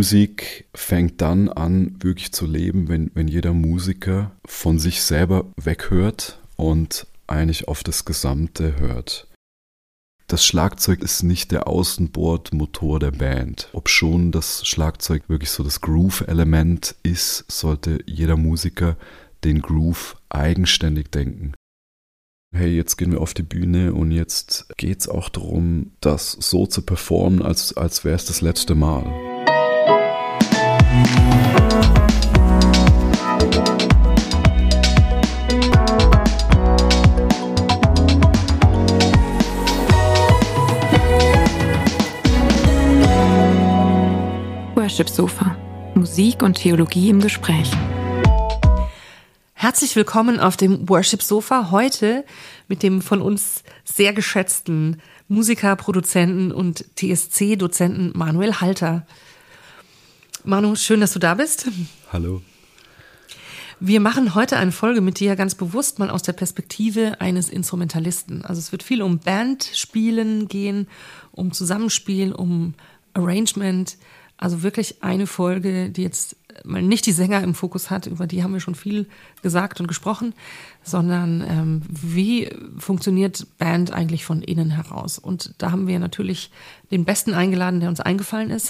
Musik fängt dann an, wirklich zu leben, wenn jeder Musiker von sich selber weghört und eigentlich auf das Gesamte hört. Das Schlagzeug ist nicht der Außenbordmotor der Band. Obschon das Schlagzeug wirklich so das Groove-Element ist, sollte jeder Musiker den Groove eigenständig denken. Hey, jetzt gehen wir auf die Bühne und jetzt geht's auch darum, das so zu performen, als wäre es das letzte Mal. Worship Sofa. Musik und Theologie im Gespräch. Herzlich willkommen auf dem Worship Sofa, heute mit dem von uns sehr geschätzten Musiker, Produzenten und TSC-Dozenten Manuel Halter. Manu, schön, dass du da bist. Hallo. Wir machen heute eine Folge mit dir ganz bewusst mal aus der Perspektive eines Instrumentalisten. Also es wird viel um Bandspielen gehen, um Zusammenspiel, um Arrangement. Also wirklich eine Folge, die jetzt mal nicht die Sänger im Fokus hat, über die haben wir schon viel gesagt und gesprochen, sondern wie funktioniert Band eigentlich von innen heraus? Und da haben wir natürlich den Besten eingeladen, der uns eingefallen ist.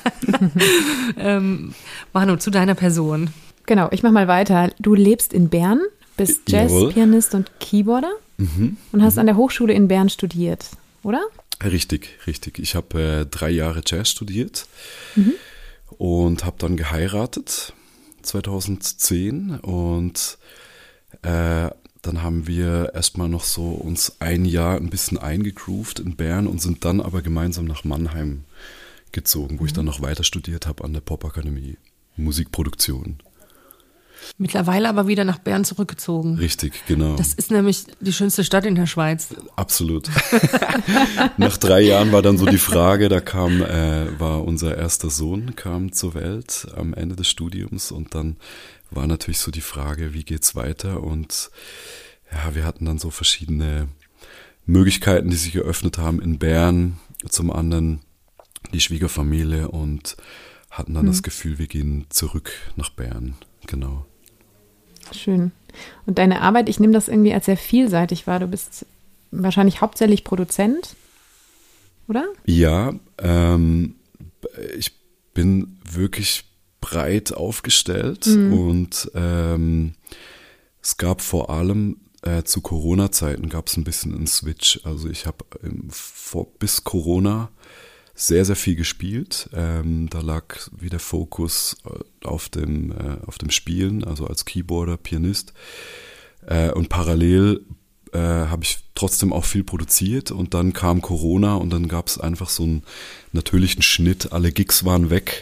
Manu, zu deiner Person. Genau, ich mach mal weiter. Du lebst in Bern, bist Jazzpianist und Keyboarder und hast an der Hochschule in Bern studiert, oder? Richtig. Ich habe 3 Jahre Jazz studiert und habe dann geheiratet 2010 und dann haben wir erstmal noch so uns ein Jahr ein bisschen eingegroovt in Bern und sind dann aber gemeinsam nach Mannheim gezogen, wo ich dann noch weiter studiert habe an der Popakademie Musikproduktion. Mittlerweile aber wieder nach Bern zurückgezogen. Richtig, genau. Das ist nämlich die schönste Stadt in der Schweiz. Absolut. Nach 3 Jahren war dann so die Frage, war unser erster Sohn, kam zur Welt am Ende des Studiums und dann war natürlich so die Frage, wie geht's weiter? Und ja, wir hatten dann so verschiedene Möglichkeiten, die sich eröffnet haben in Bern, zum anderen die Schwiegerfamilie und hatten dann das Gefühl, wir gehen zurück nach Bern. Genau. Schön. Und deine Arbeit, ich nehme das irgendwie als sehr vielseitig wahr. Du bist wahrscheinlich hauptsächlich Produzent, oder? Ja, ich bin wirklich breit aufgestellt und es gab vor allem zu Corona-Zeiten gab es ein bisschen einen Switch. Also ich habe bis Corona sehr, sehr viel gespielt. Da lag wieder Fokus auf dem Spielen, also als Keyboarder, Pianist. Und parallel habe ich trotzdem auch viel produziert und dann kam Corona und dann gab es einfach so einen natürlichen Schnitt. Alle Gigs waren weg.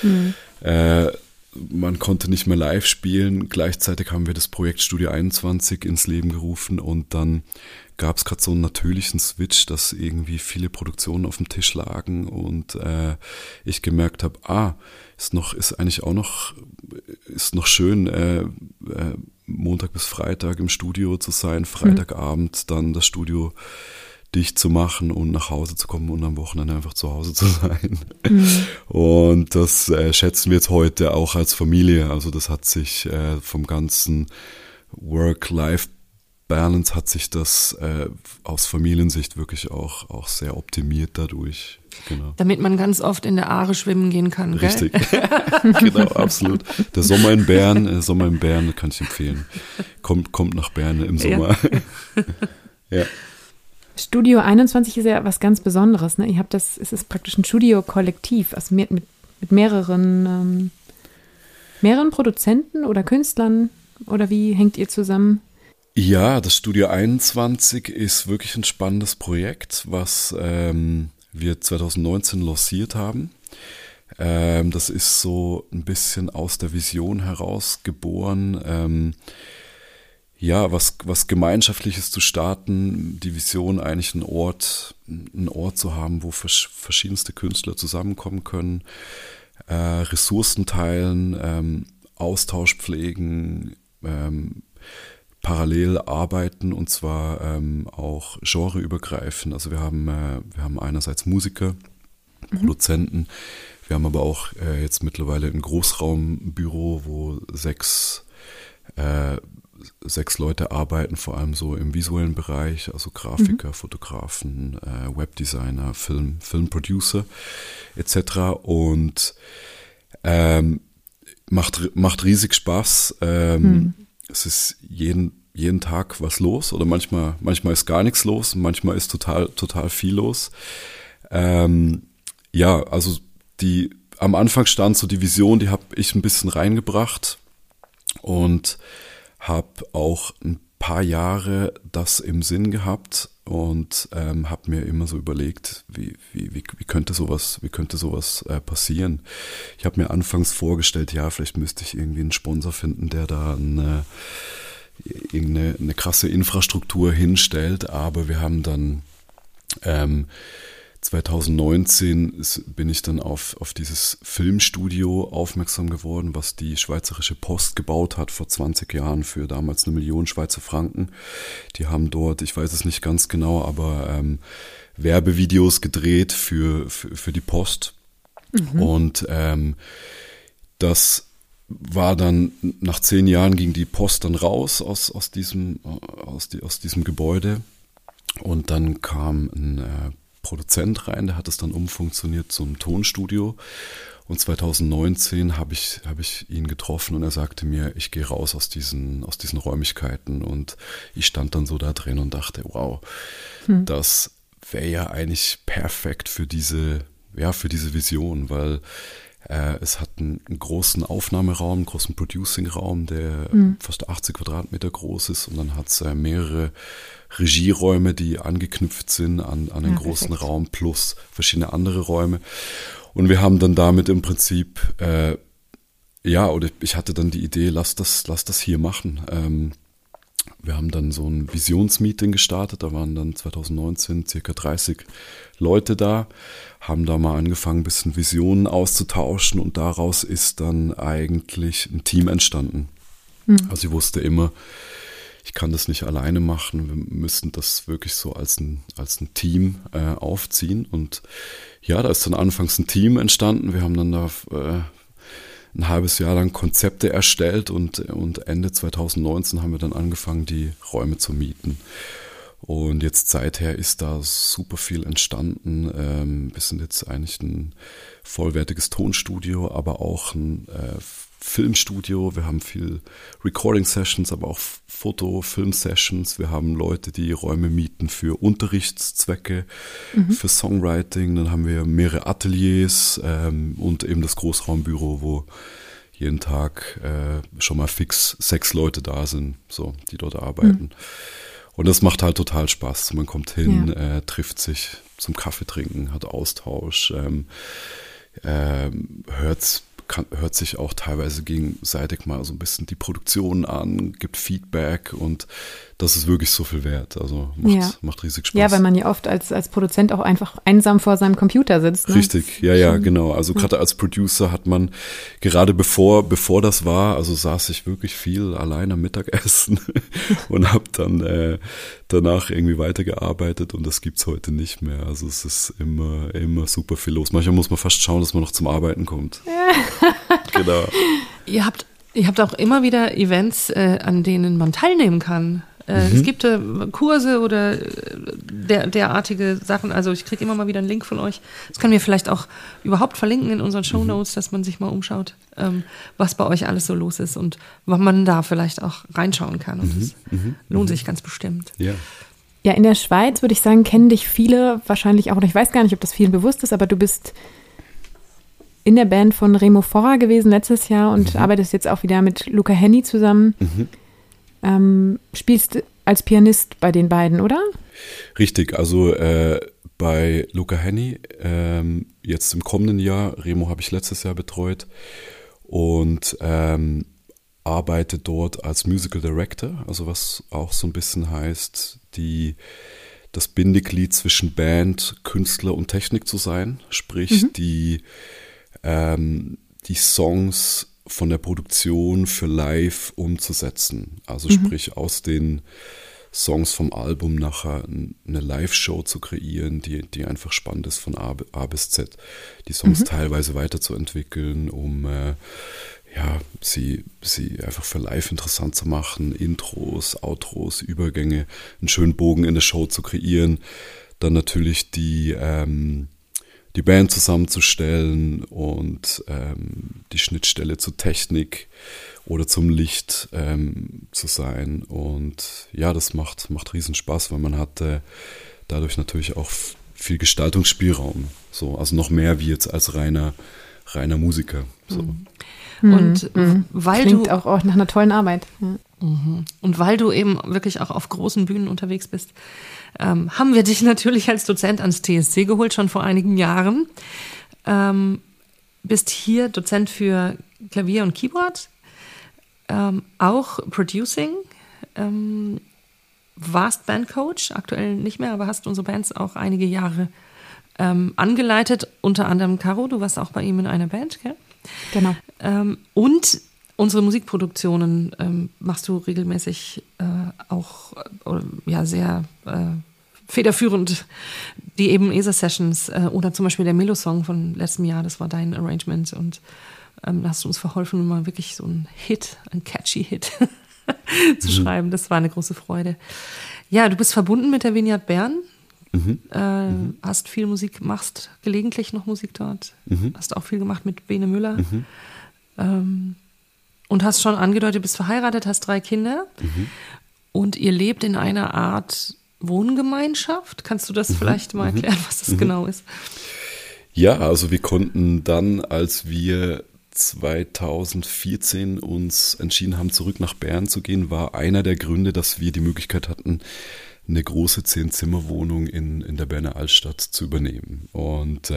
Man konnte nicht mehr live spielen. Gleichzeitig haben wir das Projekt Studio 21 ins Leben gerufen und dann gab es gerade so einen natürlichen Switch, dass irgendwie viele Produktionen auf dem Tisch lagen und ich gemerkt habe, ist noch schön, Montag bis Freitag im Studio zu sein, Freitagabend dann das Studio dicht zu machen und nach Hause zu kommen und am Wochenende einfach zu Hause zu sein. Und das schätzen wir jetzt heute auch als Familie. Also das hat sich vom ganzen Work-Life-Balance hat sich das aus Familiensicht wirklich auch sehr optimiert dadurch. Genau. Damit man ganz oft in der Aare schwimmen gehen kann, gell? Richtig, genau, absolut. Der Sommer in Bern kann ich empfehlen. Kommt nach Bern im Sommer. Ja. Studio 21 ist ja was ganz Besonderes, ne? Es ist praktisch ein Studio-Kollektiv, also mit mehreren Produzenten oder Künstlern, oder wie hängt ihr zusammen? Ja, das Studio 21 ist wirklich ein spannendes Projekt, was wir 2019 lanciert haben. Das ist so ein bisschen aus der Vision heraus geboren, was Gemeinschaftliches zu starten, die Vision eigentlich einen Ort zu haben, wo verschiedenste Künstler zusammenkommen können, Ressourcen teilen, Austausch pflegen, parallel arbeiten und zwar auch genreübergreifend. Also wir haben einerseits Musiker, Produzenten, Wir haben aber auch jetzt mittlerweile ein Großraumbüro, wo sechs Leute arbeiten, vor allem so im visuellen Bereich, also Grafiker, Fotografen, Webdesigner, Filmproducer etc. Und macht riesig Spaß. Es ist jeden Tag was los oder manchmal ist gar nichts los, manchmal ist total viel los. Ja, also am Anfang stand so die Vision, die habe ich ein bisschen reingebracht und habe auch ein paar Jahre das im Sinn gehabt und habe mir immer so überlegt, wie könnte sowas passieren. Ich habe mir anfangs vorgestellt, ja, vielleicht müsste ich irgendwie einen Sponsor finden, der da irgendeine krasse Infrastruktur hinstellt, aber wir haben dann 2019 bin ich dann auf dieses Filmstudio aufmerksam geworden, was die Schweizerische Post gebaut hat vor 20 Jahren für damals 1 Million Schweizer Franken. Die haben dort, ich weiß es nicht ganz genau, aber Werbevideos gedreht für die Post. Und das war dann, nach 10 Jahren ging die Post dann raus aus diesem Gebäude und dann kam ein Produzent rein, der hat es dann umfunktioniert zum Tonstudio und 2019 habe ich ihn getroffen und er sagte mir, ich gehe raus aus diesen Räumlichkeiten und ich stand dann so da drin und dachte, wow, das wäre ja eigentlich perfekt für diese Vision, weil es hat einen großen Aufnahmeraum, einen großen Producing-Raum, der fast 80 Quadratmeter groß ist und dann hat es mehrere Regieräume, die angeknüpft sind an einen großen perfekt. Raum plus verschiedene andere Räume. Und wir haben dann damit im Prinzip, oder ich hatte dann die Idee, lass das hier machen. Wir haben dann so ein Visionsmeeting gestartet, da waren dann 2019 circa 30 Leute da, haben da mal angefangen, ein bisschen Visionen auszutauschen und daraus ist dann eigentlich ein Team entstanden. Also ich wusste immer, ich kann das nicht alleine machen, wir müssen das wirklich so als ein Team aufziehen und ja, da ist dann anfangs ein Team entstanden, wir haben dann da ein halbes Jahr lang Konzepte erstellt und Ende 2019 haben wir dann angefangen, die Räume zu mieten. Und jetzt seither ist da super viel entstanden. Wir sind jetzt eigentlich ein vollwertiges Tonstudio, aber auch ein Filmstudio. Wir haben viel Recording-Sessions, aber auch Foto-Film-Sessions. Wir haben Leute, die Räume mieten für Unterrichtszwecke, für Songwriting. Dann haben wir mehrere Ateliers und eben das Großraumbüro, wo jeden Tag schon mal fix 6 Leute da sind, so, die dort arbeiten. Und das macht halt total Spaß. Man kommt hin, trifft sich zum Kaffee trinken, hat Austausch, hört sich auch teilweise gegenseitig mal so ein bisschen die Produktion an, gibt Feedback und das ist wirklich so viel wert. Also macht riesig Spaß. Ja, weil man ja oft als Produzent auch einfach einsam vor seinem Computer sitzt. Ne? Richtig, ja, genau. Also gerade als Producer hat man, gerade bevor das war, also saß ich wirklich viel allein am Mittagessen und habe dann danach irgendwie weitergearbeitet und das gibt's heute nicht mehr. Also es ist immer super viel los. Manchmal muss man fast schauen, dass man noch zum Arbeiten kommt. Ja. Genau. Ihr habt auch immer wieder Events, an denen man teilnehmen kann. Es gibt Kurse oder derartige Sachen. Also ich kriege immer mal wieder einen Link von euch. Das können wir vielleicht auch überhaupt verlinken in unseren Shownotes, dass man sich mal umschaut, was bei euch alles so los ist und wann man da vielleicht auch reinschauen kann. Und das lohnt sich ganz bestimmt. Ja. Ja, in der Schweiz würde ich sagen, kennen dich viele wahrscheinlich auch. Und ich weiß gar nicht, ob das vielen bewusst ist, aber du bist in der Band von Remo Forra gewesen letztes Jahr und arbeitest jetzt auch wieder mit Luca Hänni zusammen. Spielst als Pianist bei den beiden, oder? Richtig, also bei Luca Hänni jetzt im kommenden Jahr, Remo habe ich letztes Jahr betreut und arbeite dort als Musical Director, also was auch so ein bisschen heißt, das Bindeglied zwischen Band, Künstler und Technik zu sein, sprich die Songs von der Produktion für live umzusetzen. Also sprich aus den Songs vom Album nachher eine Live-Show zu kreieren, die einfach spannend ist von A bis Z. Die Songs teilweise weiterzuentwickeln, um sie einfach für live interessant zu machen, Intros, Outros, Übergänge, einen schönen Bogen in der Show zu kreieren. Dann natürlich die Band zusammenzustellen und die Schnittstelle zur Technik oder zum Licht zu sein. Und ja, das macht riesen Spaß, weil man hat dadurch natürlich auch viel Gestaltungsspielraum. So, also noch mehr wie jetzt als reiner Musiker. So. Und weil klingt auch nach einer tollen Arbeit. Ja. Und weil du eben wirklich auch auf großen Bühnen unterwegs bist, haben wir dich natürlich als Dozent ans TSC geholt, schon vor einigen Jahren. Bist hier Dozent für Klavier und Keyboard, auch Producing, warst Bandcoach, aktuell nicht mehr, aber hast unsere Bands auch einige Jahre angeleitet, unter anderem Caro, du warst auch bei ihm in einer Band, gell? Genau. Und unsere Musikproduktionen machst du regelmäßig auch sehr federführend, die eben ESA-Sessions oder zum Beispiel der Melo-Song von letztem Jahr, das war dein Arrangement und da hast du uns verholfen, mal wirklich so einen catchy Hit zu schreiben. Das war eine große Freude. Ja, du bist verbunden mit der Vineyard Bern. Hast viel Musik, machst gelegentlich noch Musik dort. Hast auch viel gemacht mit Bene Müller. Und hast schon angedeutet, bist verheiratet, hast 3 Kinder. Und ihr lebt in einer Art Wohngemeinschaft. Kannst du das vielleicht mal erklären, was das genau ist? Ja, also wir konnten dann, als wir 2014 uns entschieden haben, zurück nach Bern zu gehen, war einer der Gründe, dass wir die Möglichkeit hatten, eine große 10-Zimmer-Wohnung in der Berner Altstadt zu übernehmen. Und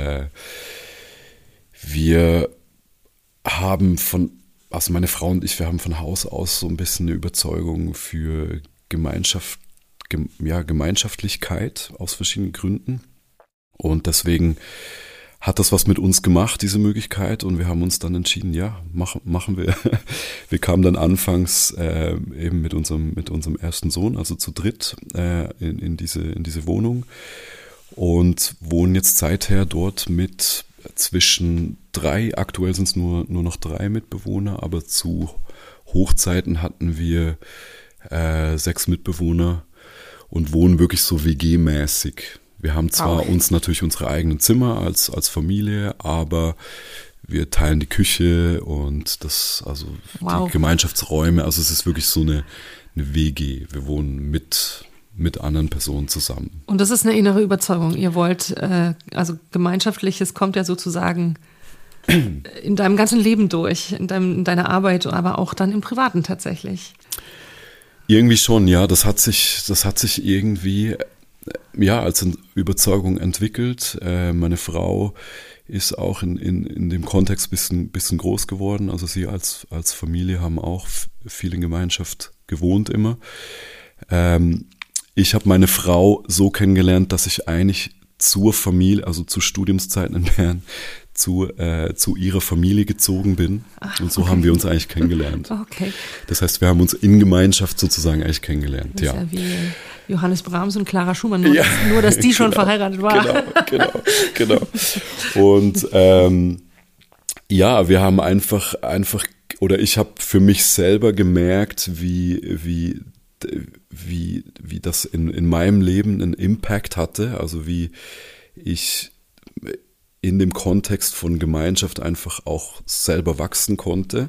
wir haben also meine Frau und ich, wir haben von Haus aus so ein bisschen eine Überzeugung für Gemeinschaftlichkeit aus verschiedenen Gründen. Und deswegen hat das was mit uns gemacht, diese Möglichkeit, und wir haben uns dann entschieden, ja, machen wir. Wir kamen dann anfangs eben mit unserem ersten Sohn, also zu dritt, in diese Wohnung und wohnen jetzt seither dort mit zwischen 3, aktuell sind es nur noch 3 Mitbewohner, aber zu Hochzeiten hatten wir 6 Mitbewohner und wohnen wirklich so WG-mäßig. Wir haben zwar uns natürlich unsere eigenen Zimmer als Familie, aber wir teilen die Küche und die Gemeinschaftsräume. Also es ist wirklich so eine WG. Wir wohnen mit anderen Personen zusammen. Und das ist eine innere Überzeugung. Ihr wollt, also Gemeinschaftliches kommt ja sozusagen in deinem ganzen Leben durch, in deiner Arbeit, aber auch dann im Privaten tatsächlich. Irgendwie schon, ja. Das hat sich irgendwie als Überzeugung entwickelt. Meine Frau ist auch in dem Kontext bisschen groß geworden. Also sie als Familie haben auch viel in Gemeinschaft gewohnt immer. Ich habe meine Frau so kennengelernt, dass ich eigentlich zur Familie, also zu Studiumszeiten in Bern, zu ihrer Familie gezogen bin. Und so haben wir uns eigentlich kennengelernt. Okay. Das heißt, wir haben uns in Gemeinschaft sozusagen eigentlich kennengelernt. Das ist ja wie Johannes Brahms und Clara Schumann, nur dass die schon verheiratet waren. Genau. Und wir haben einfach, oder ich habe für mich selber gemerkt, wie das in meinem Leben einen Impact hatte, also wie ich in dem Kontext von Gemeinschaft einfach auch selber wachsen konnte.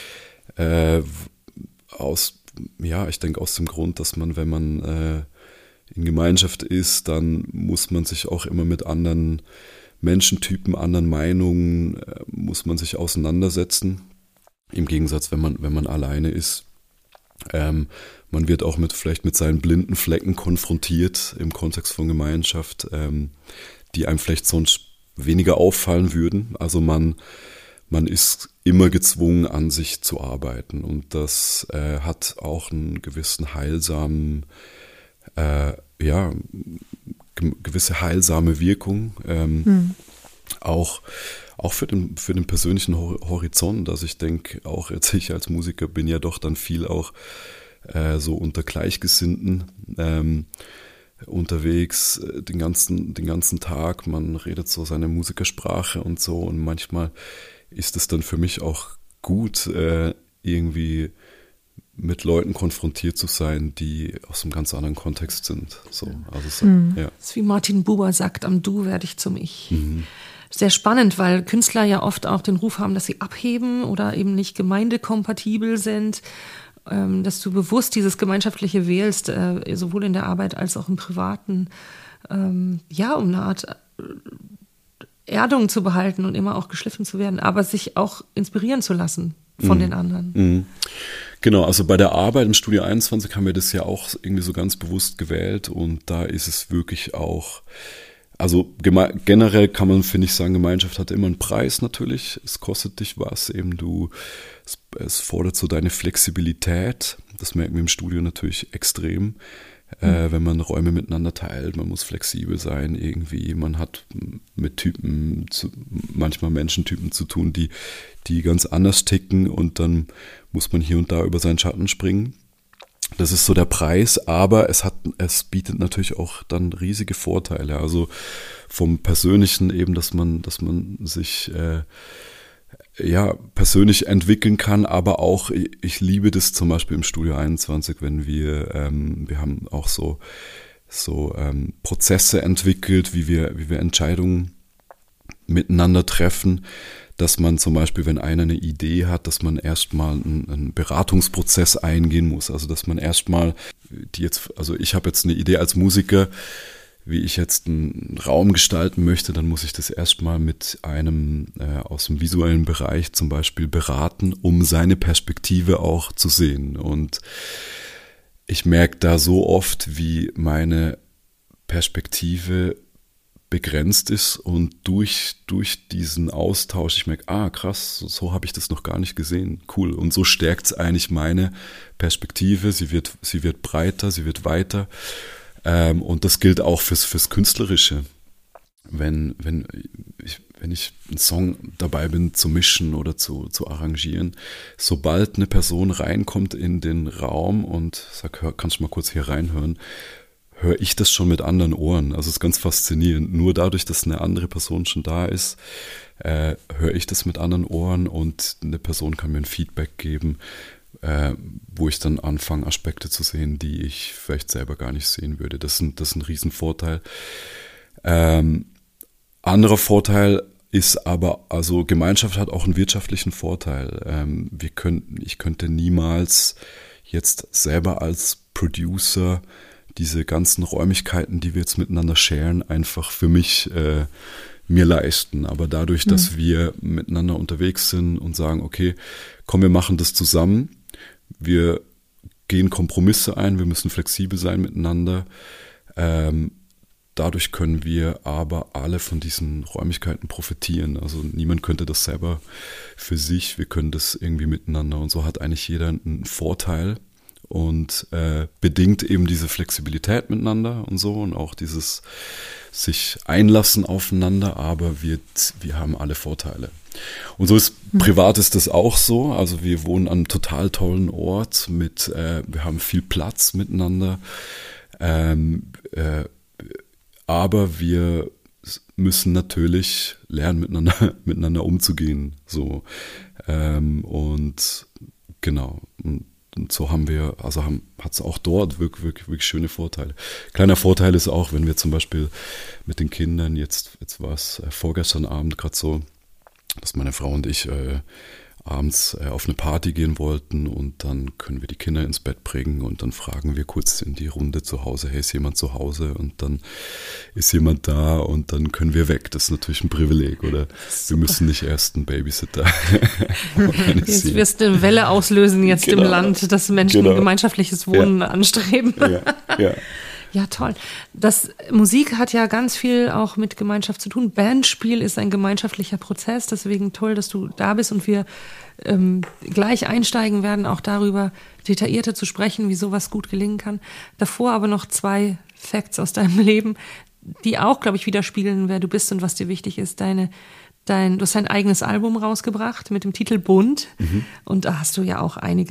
Ich denke aus dem Grund, dass man, wenn man in Gemeinschaft ist, dann muss man sich auch immer mit anderen Menschentypen, anderen Meinungen, muss man sich auseinandersetzen. Im Gegensatz, wenn man alleine ist. Man wird auch vielleicht mit seinen blinden Flecken konfrontiert im Kontext von Gemeinschaft, die einem vielleicht sonst weniger auffallen würden. Also man ist immer gezwungen, an sich zu arbeiten, und das hat auch einen gewissen heilsamen, gewisse heilsame Wirkung, auch für den persönlichen Horizont. Also ich denke, auch jetzt ich als Musiker bin ja doch dann viel auch so unter Gleichgesinnten unterwegs den ganzen Tag. Man redet so seine Musikersprache und so, und manchmal ist es dann für mich auch gut, irgendwie mit Leuten konfrontiert zu sein, die aus einem ganz anderen Kontext sind. So, also ja. Das ist wie Martin Buber sagt, am Du werde ich zum Ich. Sehr spannend, weil Künstler ja oft auch den Ruf haben, dass sie abheben oder eben nicht gemeindekompatibel sind, dass du bewusst dieses Gemeinschaftliche wählst, sowohl in der Arbeit als auch im Privaten, um eine Art Erdung zu behalten und immer auch geschliffen zu werden, aber sich auch inspirieren zu lassen von den anderen. Genau, also bei der Arbeit im Studio 21 haben wir das ja auch irgendwie so ganz bewusst gewählt, und da ist es wirklich auch, also generell kann man, finde ich, sagen, Gemeinschaft hat immer einen Preis natürlich, es kostet dich was, eben es fordert so deine Flexibilität, das merken wir im Studio natürlich extrem. Wenn man Räume miteinander teilt, man muss flexibel sein irgendwie, man hat mit manchmal Menschentypen zu tun, die ganz anders ticken, und dann muss man hier und da über seinen Schatten springen. Das ist so der Preis, aber es bietet natürlich auch dann riesige Vorteile, also vom Persönlichen eben, dass man sich persönlich entwickeln kann, aber auch, ich liebe das zum Beispiel im Studio 21, wenn wir haben auch so Prozesse entwickelt, wie wir Entscheidungen miteinander treffen, dass man zum Beispiel, wenn einer eine Idee hat, dass man erstmal einen Beratungsprozess eingehen muss, also dass man erstmal ich habe jetzt eine Idee als Musiker, wie ich jetzt einen Raum gestalten möchte, dann muss ich das erstmal mit einem aus dem visuellen Bereich zum Beispiel beraten, um seine Perspektive auch zu sehen. Und ich merke da so oft, wie meine Perspektive begrenzt ist, und durch diesen Austausch, ich merke, krass, so habe ich das noch gar nicht gesehen, cool. Und so stärkt es eigentlich meine Perspektive, sie wird breiter, sie wird weiter. Und das gilt auch fürs Künstlerische. Wenn ich einen Song dabei bin zu mischen oder zu arrangieren, sobald eine Person reinkommt in den Raum und sagt, kannst du mal kurz hier reinhören, höre ich das schon mit anderen Ohren. Also es ist ganz faszinierend. Nur dadurch, dass eine andere Person schon da ist, höre ich das mit anderen Ohren, und eine Person kann mir ein Feedback geben, wo ich dann anfange, Aspekte zu sehen, die ich vielleicht selber gar nicht sehen würde. Das ist ein Riesenvorteil. Anderer Vorteil ist aber, also Gemeinschaft hat auch einen wirtschaftlichen Vorteil. Ich könnte niemals jetzt selber als Producer diese ganzen Räumlichkeiten, die wir jetzt miteinander sharen, einfach für mich mir leisten. Aber dadurch, dass wir miteinander unterwegs sind und sagen, okay, komm, wir machen das zusammen, wir gehen Kompromisse ein, wir müssen flexibel sein miteinander. Dadurch können wir aber alle von diesen Räumlichkeiten profitieren. Also niemand könnte das selber für sich, wir können das irgendwie miteinander, und so hat eigentlich jeder einen Vorteil und bedingt eben diese Flexibilität miteinander und so, und auch dieses sich einlassen aufeinander, aber wir haben alle Vorteile. Und so privat ist das auch so. Also wir wohnen an einem total tollen Ort wir haben viel Platz miteinander, aber wir müssen natürlich lernen, miteinander umzugehen. So. Und genau. Und so hat es auch dort wirklich schöne Vorteile. Kleiner Vorteil ist auch, wenn wir zum Beispiel mit den Kindern, jetzt war es vorgestern Abend gerade so, dass meine Frau und ich abends auf eine Party gehen wollten, und dann können wir die Kinder ins Bett bringen und dann fragen wir kurz in die Runde zu Hause, hey, ist jemand zu Hause? Und dann ist jemand da und dann können wir weg. Das ist natürlich ein Privileg, oder? Wir müssen nicht erst einen Babysitter organisieren. Jetzt wirst du eine Welle auslösen jetzt im Land, dass Menschen gemeinschaftliches Wohnen anstreben. Ja. Ja, toll. Musik hat ja ganz viel auch mit Gemeinschaft zu tun. Bandspiel ist ein gemeinschaftlicher Prozess, deswegen toll, dass du da bist und wir gleich einsteigen werden, auch darüber detaillierter zu sprechen, wie sowas gut gelingen kann. Davor aber noch 2 Facts aus deinem Leben, die auch, glaube ich, widerspiegeln, wer du bist und was dir wichtig ist. Du hast dein eigenes Album rausgebracht mit dem Titel Bunt, und da hast du ja auch einige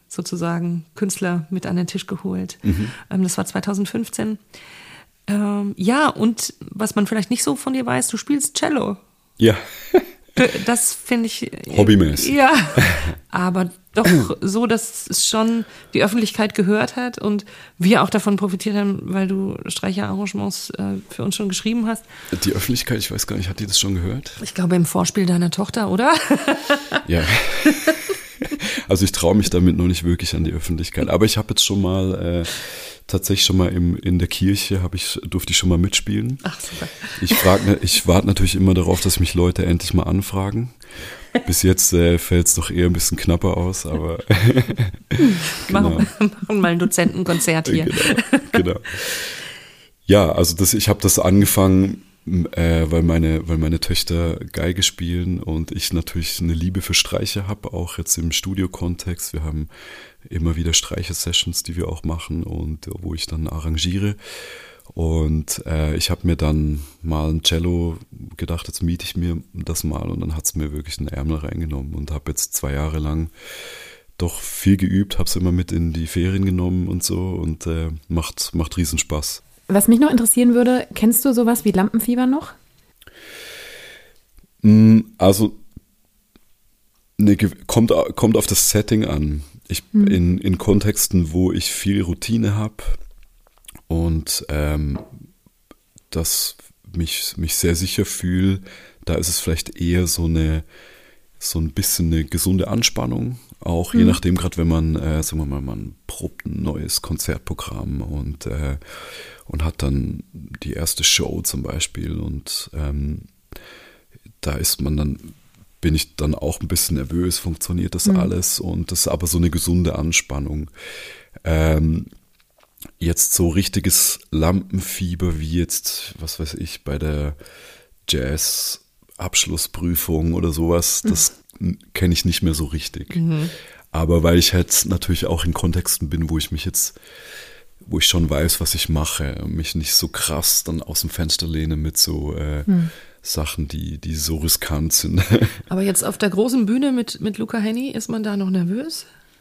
sozusagen Künstler mit an den Tisch geholt. Das war 2015. Ja, und was man vielleicht nicht so von dir weiß, du spielst Cello. Ja. Das finde ich... Hobbymäßig. Ja, aber doch so, dass es schon die Öffentlichkeit gehört hat und wir auch davon profitiert haben, weil du Streicherarrangements für uns schon geschrieben hast. Die Öffentlichkeit, ich weiß gar nicht, hat die das schon gehört? Ich glaube im Vorspiel deiner Tochter, oder? Ja. Also ich traue mich damit noch nicht wirklich an die Öffentlichkeit. Aber ich habe jetzt schon mal... tatsächlich schon mal in der Kirche durfte ich schon mal mitspielen. Ach, super. Ich warte natürlich immer darauf, dass mich Leute endlich mal anfragen. Bis jetzt fällt es doch eher ein bisschen knapper aus, aber genau. Machen mal ein Dozentenkonzert hier. Genau. Ja, also ich habe das angefangen, weil meine Töchter Geige spielen und ich natürlich eine Liebe für Streicher habe, auch jetzt im Studiokontext. Wir haben immer wieder Streicher-Sessions, die wir auch machen und wo ich dann arrangiere. Und ich habe mir dann mal ein Cello gedacht, jetzt miete ich mir das mal und dann hat es mir wirklich einen Ärmel reingenommen und habe jetzt 2 Jahre lang doch viel geübt, habe es immer mit in die Ferien genommen und so und macht riesen Spaß. Was mich noch interessieren würde, kennst du sowas wie Lampenfieber noch? Also kommt auf das Setting an. In Kontexten, wo ich viel Routine habe und das mich sehr sicher fühle, da ist es vielleicht eher so ein bisschen eine gesunde Anspannung. Auch je nachdem, gerade wenn man, sagen wir mal, man probt ein neues Konzertprogramm und hat dann die erste Show zum Beispiel und bin ich dann auch ein bisschen nervös, funktioniert das alles und das ist aber so eine gesunde Anspannung. Jetzt so richtiges Lampenfieber wie jetzt, was weiß ich, bei der Jazz-Abschlussprüfung oder sowas, das kenne ich nicht mehr so richtig. Aber weil ich halt natürlich auch in Kontexten bin, wo ich schon weiß, was ich mache, mich nicht so krass dann aus dem Fenster lehne mit so Sachen, die so riskant sind. Aber jetzt auf der großen Bühne mit Luca Hänni, ist man da noch nervös?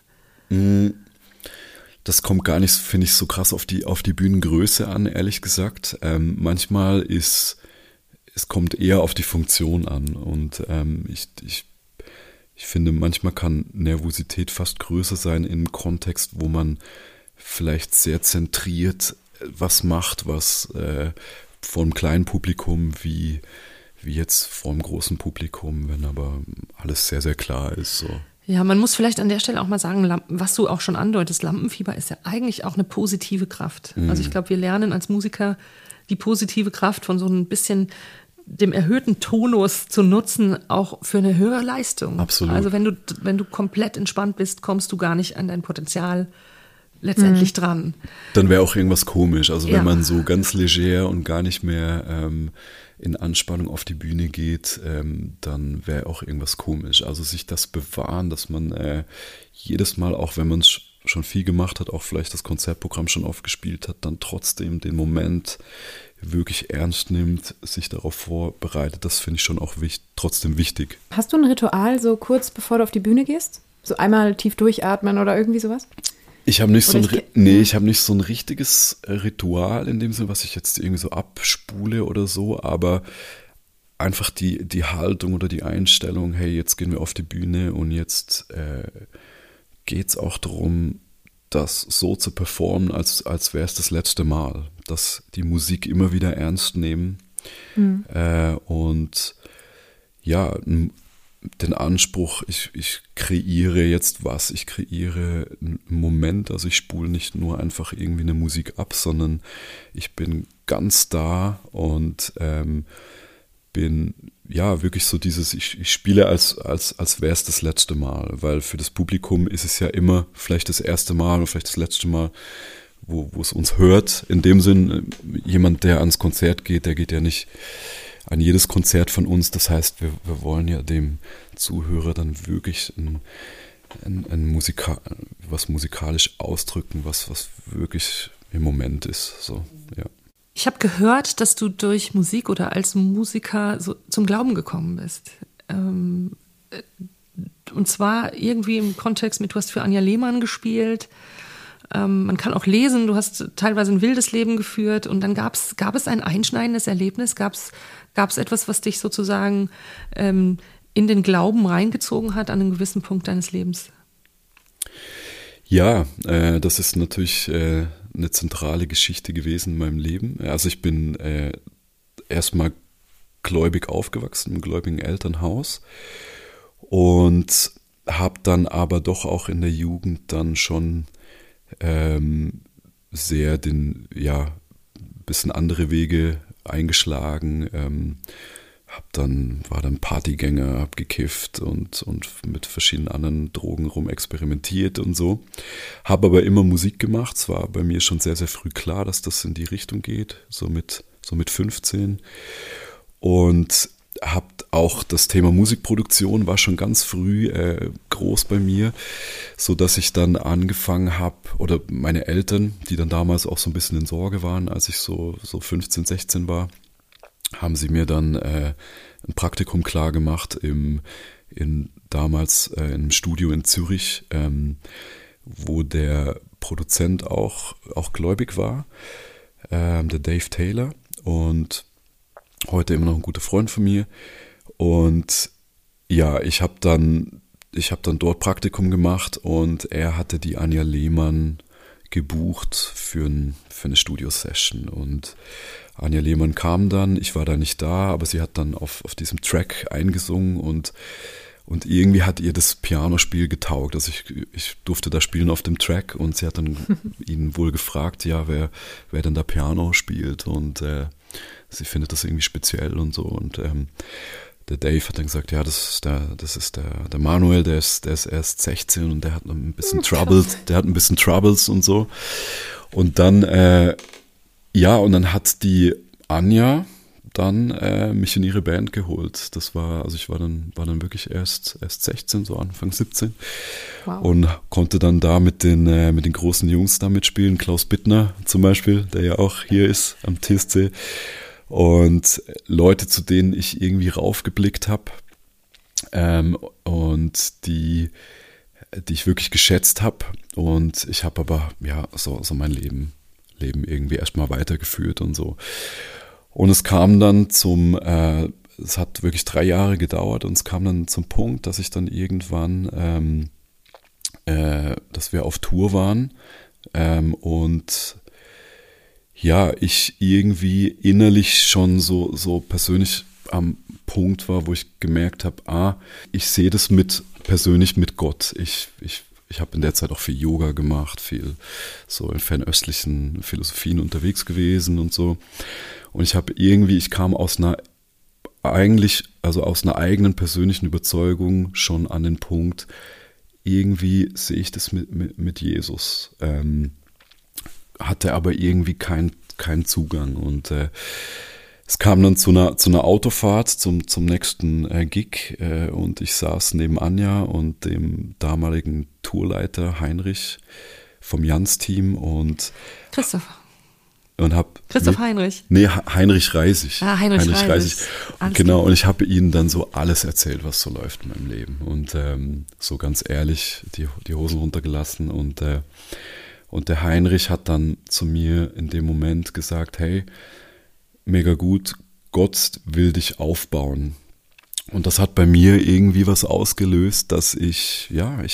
Das kommt gar nicht, finde ich, so krass auf die Bühnengröße an, ehrlich gesagt. Manchmal es kommt eher auf die Funktion an und ich finde, manchmal kann Nervosität fast größer sein im Kontext, wo man vielleicht sehr zentriert was macht, was vor einem kleinen Publikum wie jetzt vor einem großen Publikum, wenn aber alles sehr, sehr klar ist. So. Ja, man muss vielleicht an der Stelle auch mal sagen, was du auch schon andeutest, Lampenfieber ist ja eigentlich auch eine positive Kraft. Also ich glaube, wir lernen als Musiker die positive Kraft von so ein bisschen dem erhöhten Tonus zu nutzen, auch für eine höhere Leistung. Absolut. Also wenn du komplett entspannt bist, kommst du gar nicht an dein Potenzial letztendlich dran. Dann wäre auch irgendwas komisch. Also wenn man so ganz leger und gar nicht mehr in Anspannung auf die Bühne geht, dann wäre auch irgendwas komisch. Also sich das bewahren, dass man jedes Mal, auch wenn man es schon viel gemacht hat, auch vielleicht das Konzertprogramm schon oft gespielt hat, dann trotzdem den Moment wirklich ernst nimmt, sich darauf vorbereitet, das finde ich schon auch trotzdem wichtig. Hast du ein Ritual so kurz bevor du auf die Bühne gehst? So einmal tief durchatmen oder irgendwie sowas? Ich habe nicht, hab nicht so ein richtiges Ritual in dem Sinne, was ich jetzt irgendwie so abspule oder so, aber einfach die Haltung oder die Einstellung, hey, jetzt gehen wir auf die Bühne und jetzt geht es auch darum, das so zu performen, als wäre es das letzte Mal, dass die Musik immer wieder ernst nehmen und ja, den Anspruch, ich kreiere jetzt was, ich kreiere einen Moment, also ich spule nicht nur einfach irgendwie eine Musik ab, sondern ich bin ganz da und bin ja wirklich so dieses, ich spiele als wäre es das letzte Mal, weil für das Publikum ist es ja immer vielleicht das erste Mal oder vielleicht das letzte Mal, wo es uns hört. In dem Sinn, jemand, der ans Konzert geht, der geht ja nicht an jedes Konzert von uns. Das heißt, wir wollen ja dem Zuhörer dann wirklich was musikalisch ausdrücken, was wirklich im Moment ist. So, ja. Ich habe gehört, dass du durch Musik oder als Musiker so zum Glauben gekommen bist. Und Und zwar irgendwie im Kontext mit, du hast für Anja Lehmann gespielt. Man kann auch lesen, du hast teilweise ein wildes Leben geführt. Und dann gab es ein einschneidendes Erlebnis? Gab es etwas, was dich sozusagen in den Glauben reingezogen hat an einem gewissen Punkt deines Lebens? Ja, das ist natürlich eine zentrale Geschichte gewesen in meinem Leben. Also ich bin erstmal gläubig aufgewachsen, im gläubigen Elternhaus und habe dann aber doch auch in der Jugend dann schon sehr bisschen andere Wege eingeschlagen, war dann Partygänger, hab gekifft und mit verschiedenen anderen Drogen rumexperimentiert und so. Habe aber immer Musik gemacht. Es war bei mir schon sehr, sehr früh klar, dass das in die Richtung geht, so mit 15. Und auch das Thema Musikproduktion war schon ganz früh groß bei mir, so dass ich dann angefangen habe, oder meine Eltern, die dann damals auch so ein bisschen in Sorge waren, als ich so 15, 16 war, haben sie mir dann ein Praktikum klar gemacht damals in einem Studio in Zürich, wo der Produzent auch gläubig war, der Dave Taylor, und heute immer noch ein guter Freund von mir. Und ja, ich habe dann dort Praktikum gemacht und er hatte die Anja Lehmann gebucht für eine Studio-Session. Und Anja Lehmann kam dann, ich war da nicht da, aber sie hat dann auf diesem Track eingesungen und irgendwie hat ihr das Pianospiel getaugt. Also ich durfte da spielen auf dem Track und sie hat dann ihn wohl gefragt, ja, wer denn da Piano spielt, und sie findet das irgendwie speziell und so. Und der Dave hat dann gesagt, ja, das ist der Manuel, der ist erst 16 und der hat ein bisschen Troubles und so. Und dann und dann hat die Anja dann mich in ihre Band geholt. Ich war dann wirklich erst 16, so Anfang 17. Wow. Und konnte dann da mit den großen Jungs da mitspielen. Klaus Bittner zum Beispiel, der ja auch hier ist am TSC. Und Leute, zu denen ich irgendwie raufgeblickt habe und die ich wirklich geschätzt habe. Und ich habe aber so mein Leben irgendwie erstmal weitergeführt und so. Und es kam dann es hat wirklich 3 Jahre gedauert, und es kam dann zum Punkt, dass ich dann irgendwann, dass wir auf Tour waren und ja, ich irgendwie innerlich schon so persönlich am Punkt war, wo ich gemerkt habe, ich sehe das persönlich mit Gott. Ich habe in der Zeit auch viel Yoga gemacht, viel so in fernöstlichen Philosophien unterwegs gewesen und so. Und ich kam aus einer eigenen persönlichen Überzeugung schon an den Punkt, irgendwie sehe ich das mit Jesus. Hatte aber irgendwie keinen Zugang. Und es kam dann zu einer Autofahrt zum nächsten Gig, und ich saß neben Anja und dem damaligen Tourleiter Heinrich vom Jans-Team und Christoph Heinrich? Nee, Heinrich Reisig. Heinrich Reisig. Genau, und ich habe ihnen dann so alles erzählt, was so läuft in meinem Leben. Und so ganz ehrlich die Hosen runtergelassen. Und der Heinrich hat dann zu mir in dem Moment gesagt, hey, mega gut, Gott will dich aufbauen. Und das hat bei mir irgendwie was ausgelöst, dass ich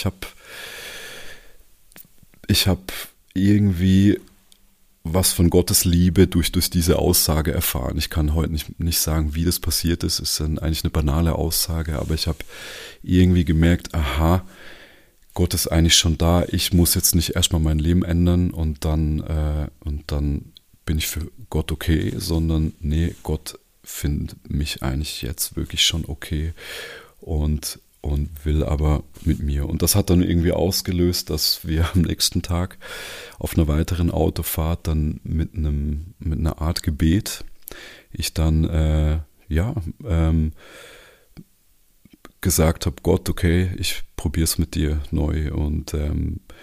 habe irgendwie was von Gottes Liebe durch diese Aussage erfahren. Ich kann heute nicht sagen, wie das passiert ist. Es ist dann eigentlich eine banale Aussage, aber ich habe irgendwie gemerkt, aha, Gott ist eigentlich schon da. Ich muss jetzt nicht erstmal mein Leben ändern und dann bin ich für Gott okay, sondern nee, Gott findet mich eigentlich jetzt wirklich schon okay und will aber mit mir. Und das hat dann irgendwie ausgelöst, dass wir am nächsten Tag auf einer weiteren Autofahrt dann mit einer Art Gebet ich dann gesagt habe, Gott, okay, ich probiere es mit dir neu, und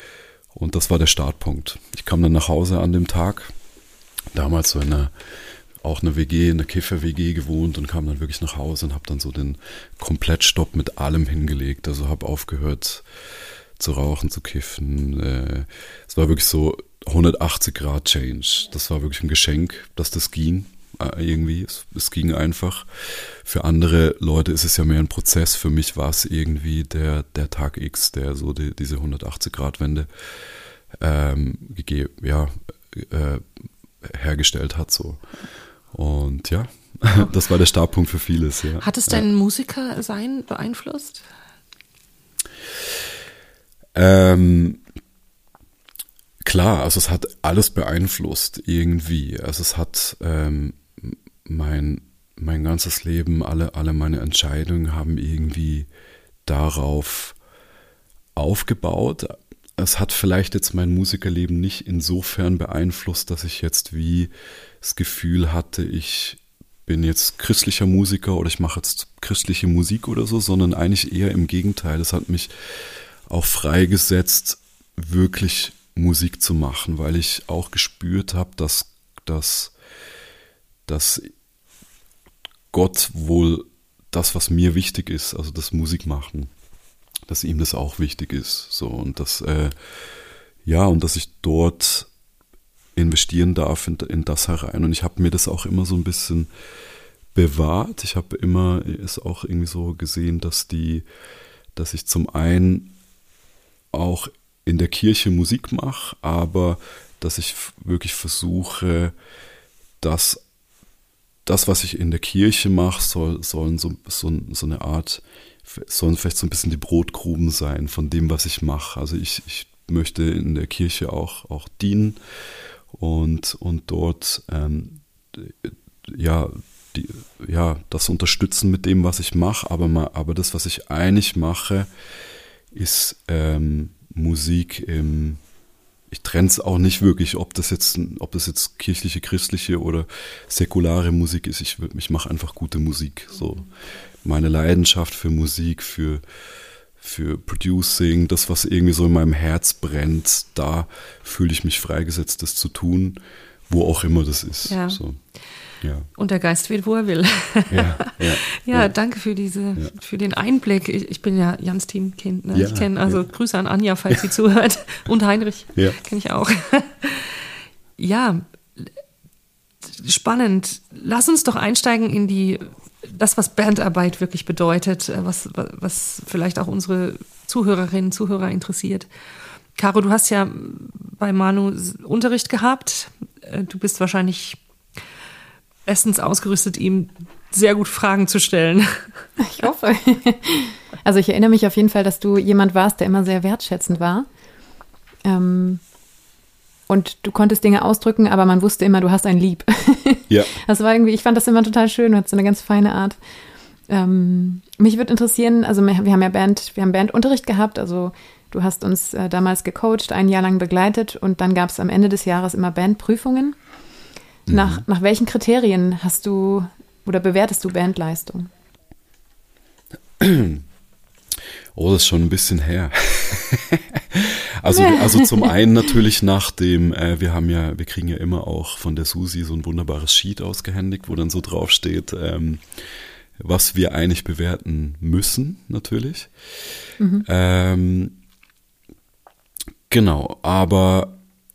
das war der Startpunkt. Ich kam dann nach Hause an dem Tag, damals so in einer auch eine WG, eine Kiffer-WG gewohnt und kam dann wirklich nach Hause und habe dann so den Komplettstopp mit allem hingelegt. Also habe aufgehört zu rauchen, zu kiffen. Es war wirklich so 180 Grad Change. Das war wirklich ein Geschenk, dass das ging irgendwie. Es ging einfach. Für andere Leute ist es ja mehr ein Prozess. Für mich war es irgendwie der Tag X, der so diese 180 Grad Wende hergestellt hat. So. Und ja, das war der Startpunkt für vieles. Ja. Hat es dein Musikersein beeinflusst? Klar, also es hat alles beeinflusst irgendwie. Also es hat mein ganzes Leben, alle meine Entscheidungen haben irgendwie darauf aufgebaut. Es hat vielleicht jetzt mein Musikerleben nicht insofern beeinflusst, dass ich jetzt wie das Gefühl hatte, ich bin jetzt christlicher Musiker oder ich mache jetzt christliche Musik oder so, sondern eigentlich eher im Gegenteil. Es hat mich auch freigesetzt, wirklich Musik zu machen, weil ich auch gespürt habe, dass Gott wohl das, was mir wichtig ist, also das Musikmachen, dass ihm das auch wichtig ist. So, und dass ich dort investieren darf in das herein. Und ich habe mir das auch immer so ein bisschen bewahrt. Ich habe immer es auch irgendwie so gesehen, dass ich zum einen auch in der Kirche Musik mache, aber dass ich wirklich versuche, dass das, was ich in der Kirche mache, sollen eine Art, sollen vielleicht so ein bisschen die Brotgruben sein von dem, was ich mache. Also ich möchte in der Kirche auch dienen und dort das unterstützen mit dem, was ich mache, aber das, was ich eigentlich mache, ist Musik ich trenne es auch nicht wirklich, ob das jetzt kirchliche, christliche oder säkulare Musik ist. Ich mache einfach gute Musik. So meine Leidenschaft für Musik, für Producing, das, was irgendwie so in meinem Herz brennt, da fühle ich mich freigesetzt, das zu tun, wo auch immer das ist. Ja. So. Ja. Und der Geist wählt, wo er will. Ja, danke für den Einblick. Ich bin ja Jans Teamkind. Ne? Ich kenne Grüße an Anja, falls sie zuhört. Und Heinrich kenne ich auch. Ja, spannend. Lass uns doch einsteigen in das, was Bandarbeit wirklich bedeutet, was vielleicht auch unsere Zuhörerinnen und Zuhörer interessiert. Caro, du hast ja bei Manu Unterricht gehabt. Du bist wahrscheinlich bestens ausgerüstet, ihm sehr gut Fragen zu stellen. Ich hoffe. Also ich erinnere mich auf jeden Fall, dass du jemand warst, der immer sehr wertschätzend war. Und du konntest Dinge ausdrücken, aber man wusste immer, du hast ein Lieb. Ja. Das war irgendwie, ich fand das immer total schön, du hattest so eine ganz feine Art. Mich würde interessieren, also wir haben Bandunterricht gehabt, also du hast uns damals gecoacht, ein Jahr lang begleitet und dann gab es am Ende des Jahres immer Bandprüfungen. Nach welchen Kriterien hast du oder bewertest du Bandleistung? Oh, das ist schon ein bisschen her. Also zum einen natürlich nach dem, wir kriegen ja immer auch von der Susi so ein wunderbares Sheet ausgehändigt, wo dann so drauf steht, was wir eigentlich bewerten müssen, natürlich. Genau, aber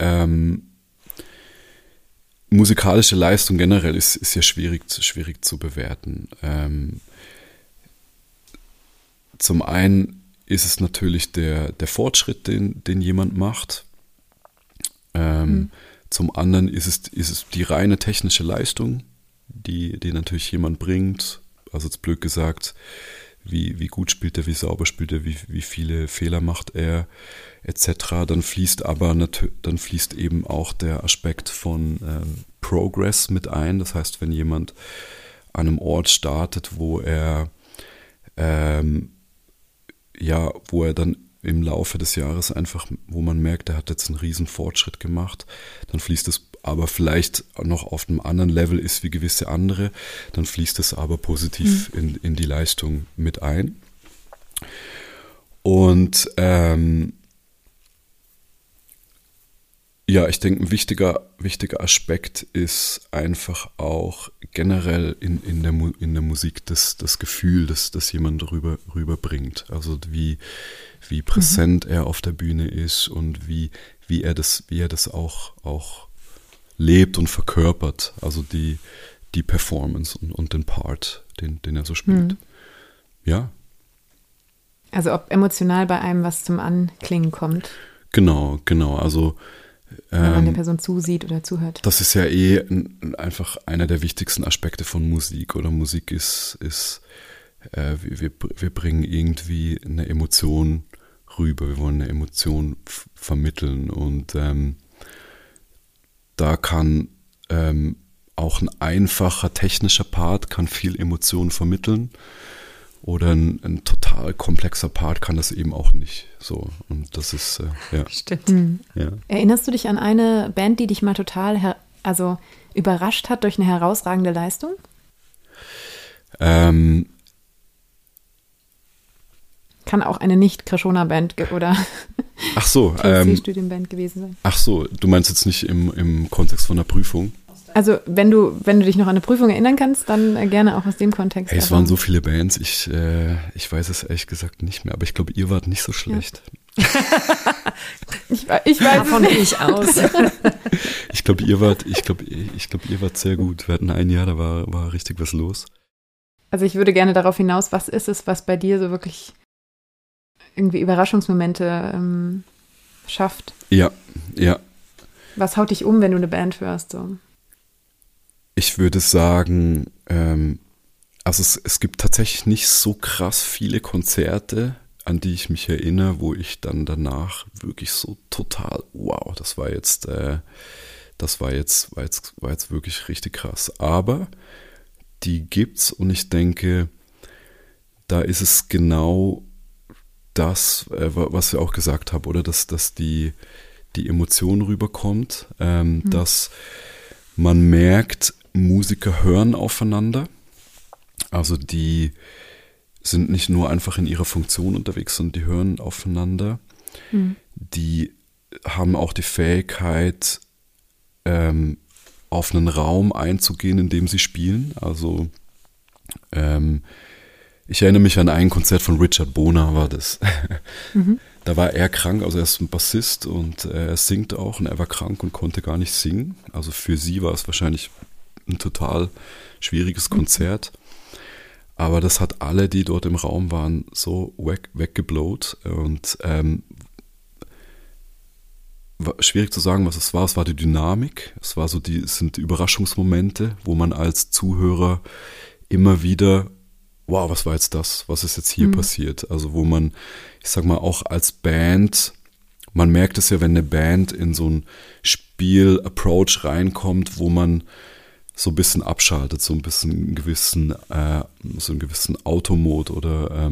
musikalische Leistung generell ist ja schwierig zu bewerten. Zum einen ist es natürlich der Fortschritt, den jemand macht. Zum anderen ist es die reine technische Leistung, die natürlich jemand bringt. Also jetzt blöd gesagt, wie gut spielt er, wie sauber spielt er, wie viele Fehler macht er, etc. Dann fließt eben auch der Aspekt von Progress mit ein. Das heißt, wenn jemand an einem Ort startet, wo er dann im Laufe des Jahres einfach, wo man merkt, er hat jetzt einen riesen Fortschritt gemacht, dann fließt es aber vielleicht noch auf einem anderen Level ist wie gewisse andere, dann fließt es aber positiv in die Leistung mit ein. Und Ja, ich denke, ein wichtiger Aspekt ist einfach auch generell in der Musik das Gefühl, das jemand rüberbringt. Also wie präsent er auf der Bühne ist und wie er das auch lebt und verkörpert. Also die Performance und den Part, den er so spielt. Ja. Also ob emotional bei einem was zum Anklingen kommt. Genau. Also wenn man der Person zusieht oder zuhört. Das ist ja einfach einer der wichtigsten Aspekte von Musik. Oder Musik ist wir bringen irgendwie eine Emotion rüber. Wir wollen eine Emotion vermitteln. Und da kann auch ein einfacher technischer Part kann viel Emotion vermitteln. Oder ein total komplexer Part kann das eben auch nicht. So, und das ist, ja. Stimmt. Ja. Erinnerst du dich an eine Band, die dich mal total überrascht hat durch eine herausragende Leistung? Kann auch eine Nicht-Krishona-Band oder TSC-Studienband gewesen sein. Ach so, du meinst jetzt nicht im Kontext von der Prüfung? Also wenn du dich noch an eine Prüfung erinnern kannst, dann gerne auch aus dem Kontext. Es waren so viele Bands, ich weiß es ehrlich gesagt nicht mehr, aber ich glaube, ihr wart nicht so schlecht. Ja. ich weiß davon gehe ich aus. Ich glaube, ihr wart sehr gut. Wir hatten ein Jahr, da war richtig was los. Also ich würde gerne darauf hinaus, was ist es, was bei dir so wirklich irgendwie Überraschungsmomente schafft? Ja. Was haut dich um, wenn du eine Band hörst? So? Ich würde sagen, also es gibt tatsächlich nicht so krass viele Konzerte, an die ich mich erinnere, wo ich dann danach wirklich so total, wow, das war jetzt wirklich richtig krass. Aber die gibt's und ich denke, da ist es genau das, was ich auch gesagt habe, oder dass die Emotion rüberkommt, dass man merkt, Musiker hören aufeinander, also die sind nicht nur einfach in ihrer Funktion unterwegs, sondern die hören aufeinander. Die haben auch die Fähigkeit, auf einen Raum einzugehen, in dem sie spielen. Also ich erinnere mich an ein Konzert von Richard Bona, war das. Da war er krank, also er ist ein Bassist und er singt auch und er war krank und konnte gar nicht singen. Also für sie war es wahrscheinlich ein total schwieriges Konzert. Aber das hat alle, die dort im Raum waren, so weggeblowt. Und schwierig zu sagen, was es war. Es war die Dynamik. Es sind Überraschungsmomente, wo man als Zuhörer immer wieder, wow, was war jetzt das? Was ist jetzt hier passiert? Also wo man, ich sag mal, auch als Band, man merkt es ja, wenn eine Band in so ein Spiel-Approach reinkommt, wo man so ein bisschen abschaltet, so ein bisschen einen gewissen Automod oder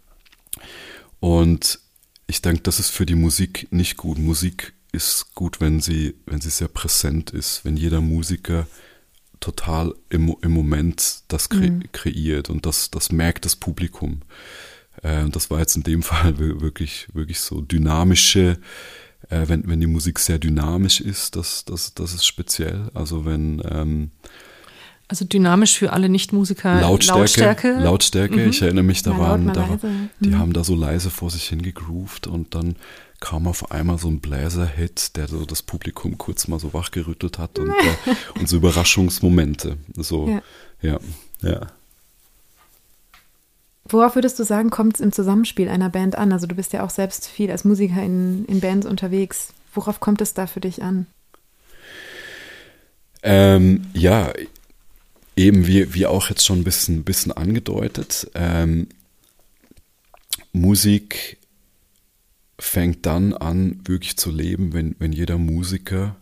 und ich denke, das ist für die Musik nicht gut. Musik ist gut, wenn sie sehr präsent ist, wenn jeder Musiker total im Moment das kreiert und das merkt das Publikum. Das war jetzt in dem Fall wirklich so dynamische, wenn die Musik sehr dynamisch ist, das ist speziell. Also also dynamisch für alle Nichtmusiker. Lautstärke. Ich erinnere mich, die haben da so leise vor sich hingegroovt und dann kam auf einmal so ein Bläser-Hit, der so das Publikum kurz mal so wachgerüttelt hat und so Überraschungsmomente. So, ja. Worauf würdest du sagen, kommt es im Zusammenspiel einer Band an? Also du bist ja auch selbst viel als Musiker in Bands unterwegs. Worauf kommt es da für dich an? Ja, eben wie auch jetzt schon ein bisschen angedeutet. Musik fängt dann an, wirklich zu leben, wenn jeder Musiker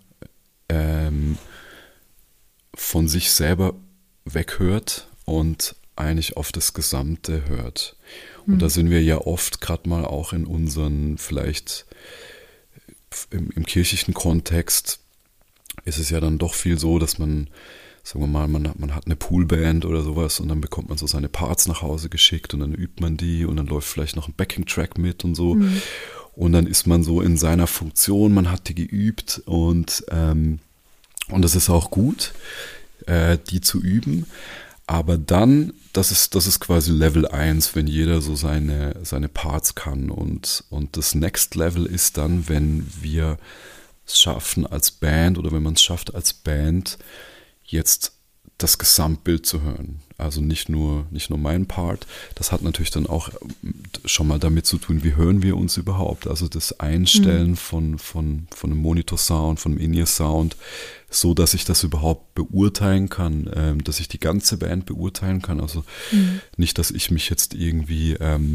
von sich selber weghört und eigentlich auf das Gesamte hört. Und da sind wir ja oft gerade mal auch in unseren, vielleicht im kirchlichen Kontext ist es ja dann doch viel so, dass man, sagen wir mal, man hat eine Poolband oder sowas und dann bekommt man so seine Parts nach Hause geschickt und dann übt man die und dann läuft vielleicht noch ein Backing-Track mit und so. und dann ist man so in seiner Funktion, man hat die geübt und das ist auch gut, die zu üben. Aber dann, das ist quasi Level 1, wenn jeder so seine Parts kann. Und das Next Level ist dann, wenn wir es schaffen als Band oder wenn man es schafft als Band, jetzt das Gesamtbild zu hören. Also nicht nur mein Part. Das hat natürlich dann auch schon mal damit zu tun, wie hören wir uns überhaupt. Also das Einstellen von einem Monitor-Sound, von einem In-Ear-Sound, so dass ich das überhaupt beurteilen kann, dass ich die ganze Band beurteilen kann. Also nicht, dass ich mich jetzt irgendwie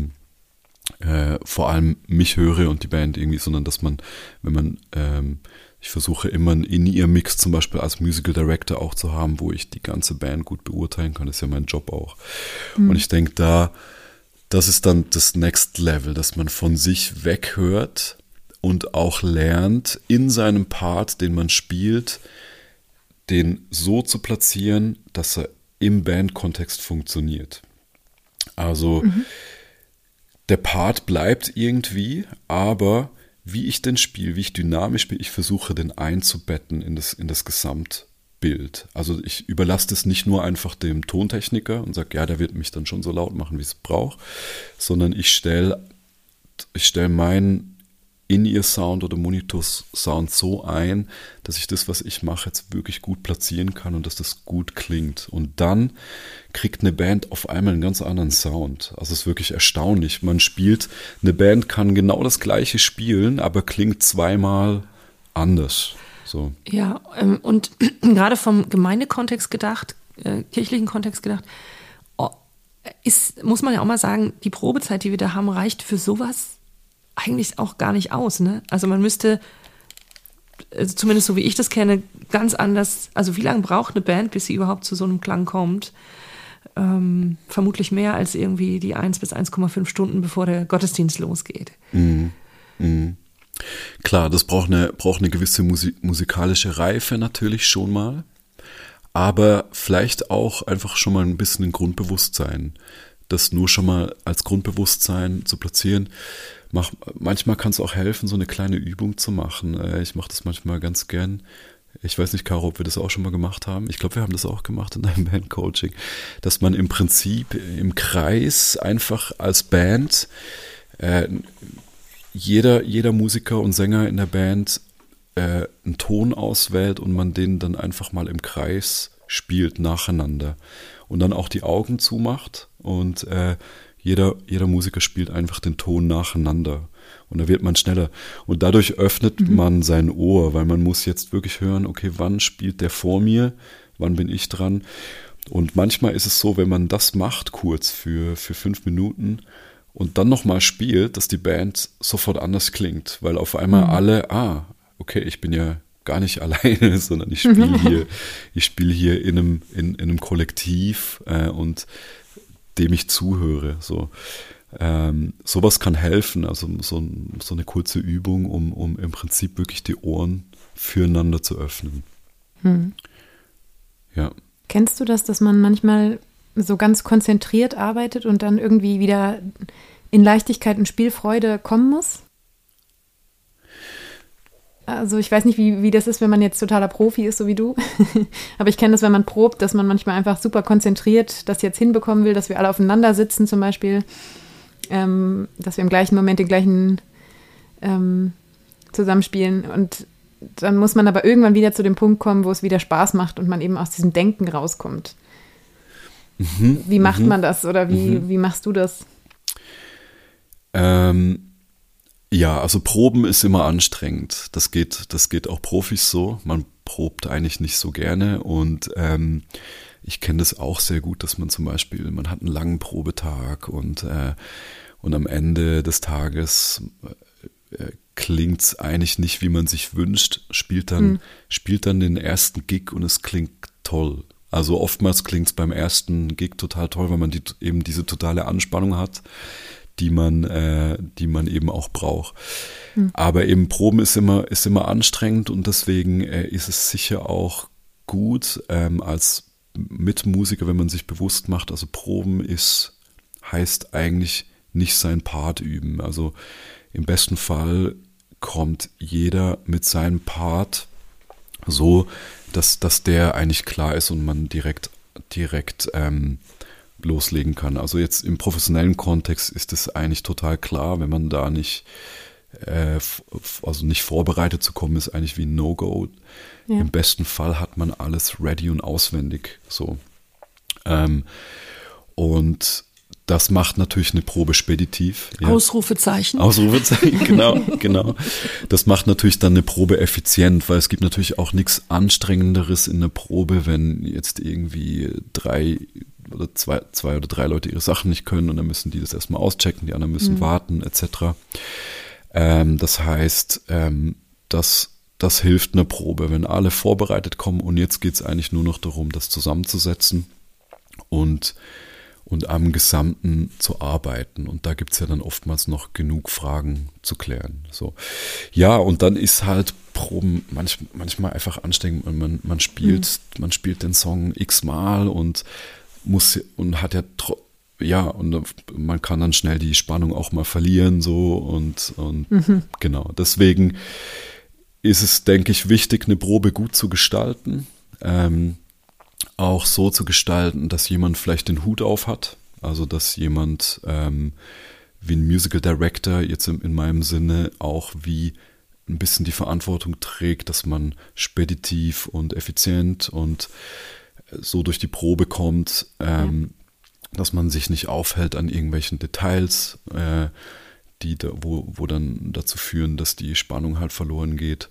vor allem mich höre und die Band irgendwie, sondern dass man, wenn man ich versuche immer einen In-Ear-Mix zum Beispiel als Musical Director auch zu haben, wo ich die ganze Band gut beurteilen kann. Das ist ja mein Job auch. Und ich denke, das ist dann das Next Level, dass man von sich weghört und auch lernt, in seinem Part, den man spielt, den so zu platzieren, dass er im Bandkontext funktioniert. Also der Part bleibt irgendwie, aber wie ich den spiele, wie ich dynamisch spiele, ich versuche den einzubetten in das Gesamtbild. Also ich überlasse das nicht nur einfach dem Tontechniker und sage, ja, der wird mich dann schon so laut machen, wie es braucht, sondern ich stelle meinen In-Ear-Sound oder Monitor-Sound so ein, dass ich das, was ich mache, jetzt wirklich gut platzieren kann und dass das gut klingt. Und dann kriegt eine Band auf einmal einen ganz anderen Sound. Also es ist wirklich erstaunlich. Eine Band kann genau das Gleiche spielen, aber klingt zweimal anders. So. Ja, und gerade vom Gemeindekontext gedacht, kirchlichen Kontext gedacht, muss man ja auch mal sagen, die Probezeit, die wir da haben, reicht für sowas eigentlich auch gar nicht aus, ne? Also man müsste, also zumindest so wie ich das kenne, ganz anders, also wie lange braucht eine Band, bis sie überhaupt zu so einem Klang kommt? Vermutlich mehr als irgendwie die 1 bis 1,5 Stunden, bevor der Gottesdienst losgeht. Klar, das braucht eine gewisse musikalische Reife natürlich schon mal, aber vielleicht auch einfach schon mal ein bisschen ein Grundbewusstsein, das nur schon mal als Grundbewusstsein zu platzieren. Manchmal kann es auch helfen, so eine kleine Übung zu machen. Ich mache das manchmal ganz gern. Ich weiß nicht, Caro, ob wir das auch schon mal gemacht haben. Ich glaube, wir haben das auch gemacht in einem Bandcoaching, dass man im Prinzip im Kreis einfach als Band, jeder Musiker und Sänger in der Band einen Ton auswählt und man den dann einfach mal im Kreis spielt nacheinander und dann auch die Augen zumacht und jeder Musiker spielt einfach den Ton nacheinander und da wird man schneller. Und dadurch öffnet man sein Ohr, weil man muss jetzt wirklich hören, okay, wann spielt der vor mir, wann bin ich dran? Und manchmal ist es so, wenn man das macht kurz für 5 Minuten und dann nochmal spielt, dass die Band sofort anders klingt, weil auf einmal alle, okay, ich bin ja gar nicht alleine, sondern ich spiele hier in einem Kollektiv und dem ich zuhöre. So. Sowas kann helfen, also so eine kurze Übung, um im Prinzip wirklich die Ohren füreinander zu öffnen. Ja. Kennst du das, dass man manchmal so ganz konzentriert arbeitet und dann irgendwie wieder in Leichtigkeit und Spielfreude kommen muss? Also ich weiß nicht, wie das ist, wenn man jetzt totaler Profi ist, so wie du. Aber ich kenne das, wenn man probt, dass man manchmal einfach super konzentriert das jetzt hinbekommen will, dass wir alle aufeinander sitzen zum Beispiel, dass wir im gleichen Moment den gleichen zusammenspielen. Und dann muss man aber irgendwann wieder zu dem Punkt kommen, wo es wieder Spaß macht und man eben aus diesem Denken rauskommt. Wie macht man das oder wie machst du das? Ja, also Proben ist immer anstrengend. Das geht auch Profis so. Man probt eigentlich nicht so gerne und ich kenne das auch sehr gut, dass man zum Beispiel, man hat einen langen Probetag und am Ende des Tages klingt es eigentlich nicht, wie man sich wünscht, spielt dann den ersten Gig und es klingt toll. Also oftmals klingt es beim ersten Gig total toll, weil man eben diese totale Anspannung hat, die man eben auch braucht. Aber eben Proben ist immer anstrengend und deswegen ist es sicher auch gut als Mitmusiker, wenn man sich bewusst macht, also Proben heißt eigentlich nicht sein Part üben. Also im besten Fall kommt jeder mit seinem Part so, dass der eigentlich klar ist und man direkt loslegen kann. Also jetzt im professionellen Kontext ist es eigentlich total klar, wenn man da nicht nicht vorbereitet zu kommen, ist eigentlich wie ein No-Go. Ja. Im besten Fall hat man alles ready und auswendig. So. Und das macht natürlich eine Probe speditiv. Ja. Ausrufezeichen. Ausrufezeichen, genau. Das macht natürlich dann eine Probe effizient, weil es gibt natürlich auch nichts Anstrengenderes in einer Probe, wenn jetzt irgendwie zwei oder drei Leute ihre Sachen nicht können und dann müssen die das erstmal auschecken, die anderen müssen warten, etc. Das heißt, das hilft einer Probe, wenn alle vorbereitet kommen und jetzt geht es eigentlich nur noch darum, das zusammenzusetzen und am Gesamten zu arbeiten. Und da gibt es ja dann oftmals noch genug Fragen zu klären. So. Ja, und dann ist halt Proben manchmal einfach anstrengend. Man spielt den Song x-mal und hat und man kann dann schnell die Spannung auch mal verlieren, so und genau. Deswegen ist es, denke ich, wichtig, eine Probe gut zu gestalten. Auch so zu gestalten, dass jemand vielleicht den Hut auf hat. Also, dass jemand wie ein Musical Director jetzt in meinem Sinne auch wie ein bisschen die Verantwortung trägt, dass man speditiv und effizient und so durch die Probe kommt, dass man sich nicht aufhält an irgendwelchen Details, wo dann dazu führen, dass die Spannung halt verloren geht.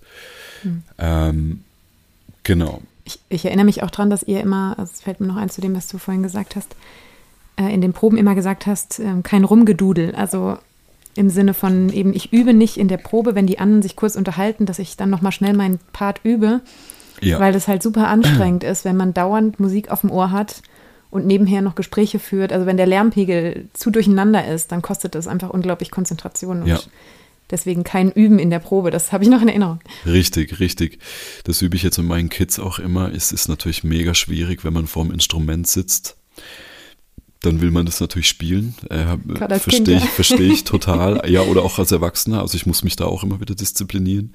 Genau. Ich erinnere mich auch dran, dass ihr immer, also es fällt mir noch ein zu dem, was du vorhin gesagt hast, in den Proben immer gesagt hast, kein Rumgedudel. Also im Sinne von eben, ich übe nicht in der Probe, wenn die anderen sich kurz unterhalten, dass ich dann nochmal schnell meinen Part übe, weil das halt super anstrengend ist, wenn man dauernd Musik auf dem Ohr hat und nebenher noch Gespräche führt. Also wenn der Lärmpegel zu durcheinander ist, dann kostet das einfach unglaublich Konzentration und deswegen kein Üben in der Probe, das habe ich noch in Erinnerung. Richtig. Das übe ich jetzt mit meinen Kids auch immer. Es ist natürlich mega schwierig, wenn man vorm Instrument sitzt. Dann will man das natürlich spielen. Verstehe ich total. Ja, oder auch als Erwachsener. Also ich muss mich da auch immer wieder disziplinieren.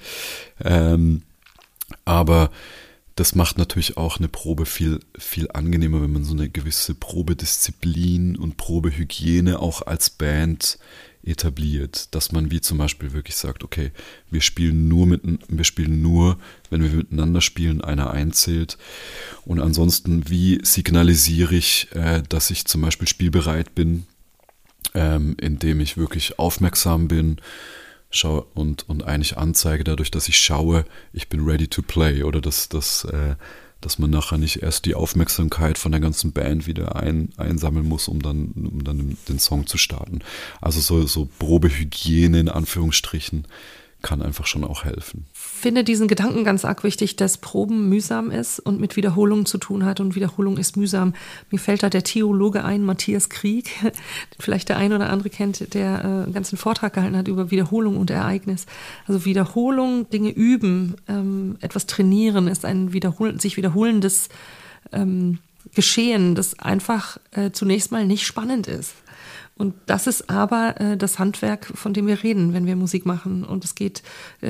Aber das macht natürlich auch eine Probe viel, viel angenehmer, wenn man so eine gewisse Probedisziplin und Probehygiene auch als Band etabliert, dass man wie zum Beispiel wirklich sagt, okay, wir spielen nur, wenn wir miteinander spielen, einer einzählt und ansonsten, wie signalisiere ich, dass ich zum Beispiel spielbereit bin, indem ich wirklich aufmerksam bin, schaue und eigentlich anzeige dadurch, dass ich schaue, ich bin ready to play oder dass man nachher nicht erst die Aufmerksamkeit von der ganzen Band wieder einsammeln muss, um dann den Song zu starten. Also so Probehygiene in Anführungsstrichen kann einfach schon auch helfen. Ich finde diesen Gedanken ganz arg wichtig, dass Proben mühsam ist und mit Wiederholung zu tun hat und Wiederholung ist mühsam. Mir fällt da der Theologe ein, Matthias Krieg, den vielleicht der ein oder andere kennt, der einen ganzen Vortrag gehalten hat über Wiederholung und Ereignis. Also Wiederholung, Dinge üben, etwas trainieren ist ein sich wiederholendes Geschehen, das einfach zunächst mal nicht spannend ist. Und das ist aber das Handwerk, von dem wir reden, wenn wir Musik machen. Und es geht,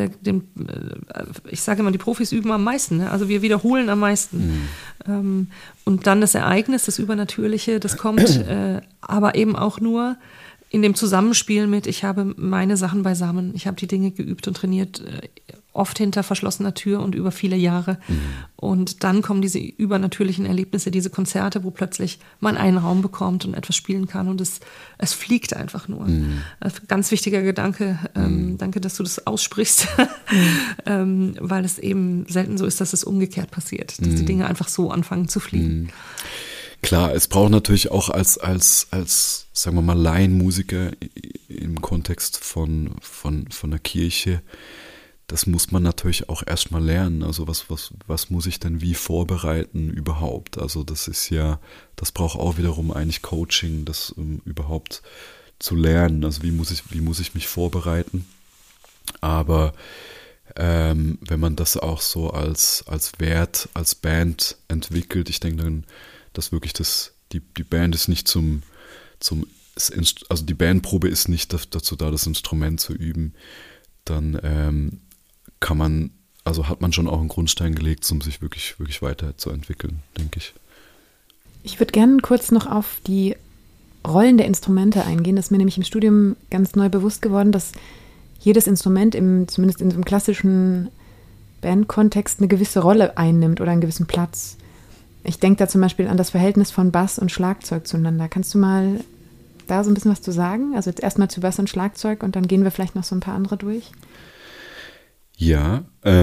ich sage immer, die Profis üben am meisten. Ne? Also wir wiederholen am meisten. Und dann das Ereignis, das Übernatürliche, das kommt aber eben auch nur in dem Zusammenspiel mit, ich habe meine Sachen beisammen, ich habe die Dinge geübt und trainiert, oft hinter verschlossener Tür und über viele Jahre. Und dann kommen diese übernatürlichen Erlebnisse, diese Konzerte, wo plötzlich man einen Raum bekommt und etwas spielen kann und es fliegt einfach nur. Ganz wichtiger Gedanke. Danke, dass du das aussprichst, weil es eben selten so ist, dass es umgekehrt passiert, dass die Dinge einfach so anfangen zu fliegen. Klar, es braucht natürlich auch als sagen wir mal, Laienmusiker im Kontext von der Kirche, das muss man natürlich auch erstmal lernen. Also was muss ich denn wie vorbereiten überhaupt? Also das braucht auch wiederum eigentlich Coaching, das überhaupt zu lernen. Also wie muss ich mich vorbereiten? Aber wenn man das auch so als Wert, als Band entwickelt, ich denke dann, dass wirklich die Band ist nicht zum also die Bandprobe ist nicht dazu da, das Instrument zu üben, dann hat man schon auch einen Grundstein gelegt, um sich wirklich, wirklich weiterzuentwickeln, denke ich. Ich würde gerne kurz noch auf die Rollen der Instrumente eingehen. Das ist mir nämlich im Studium ganz neu bewusst geworden, dass jedes Instrument, zumindest in so einem klassischen Bandkontext, eine gewisse Rolle einnimmt oder einen gewissen Platz. Ich denke da zum Beispiel an das Verhältnis von Bass und Schlagzeug zueinander. Kannst du mal da so ein bisschen was zu sagen? Also jetzt erstmal zu Bass und Schlagzeug und dann gehen wir vielleicht noch so ein paar andere durch. Ja,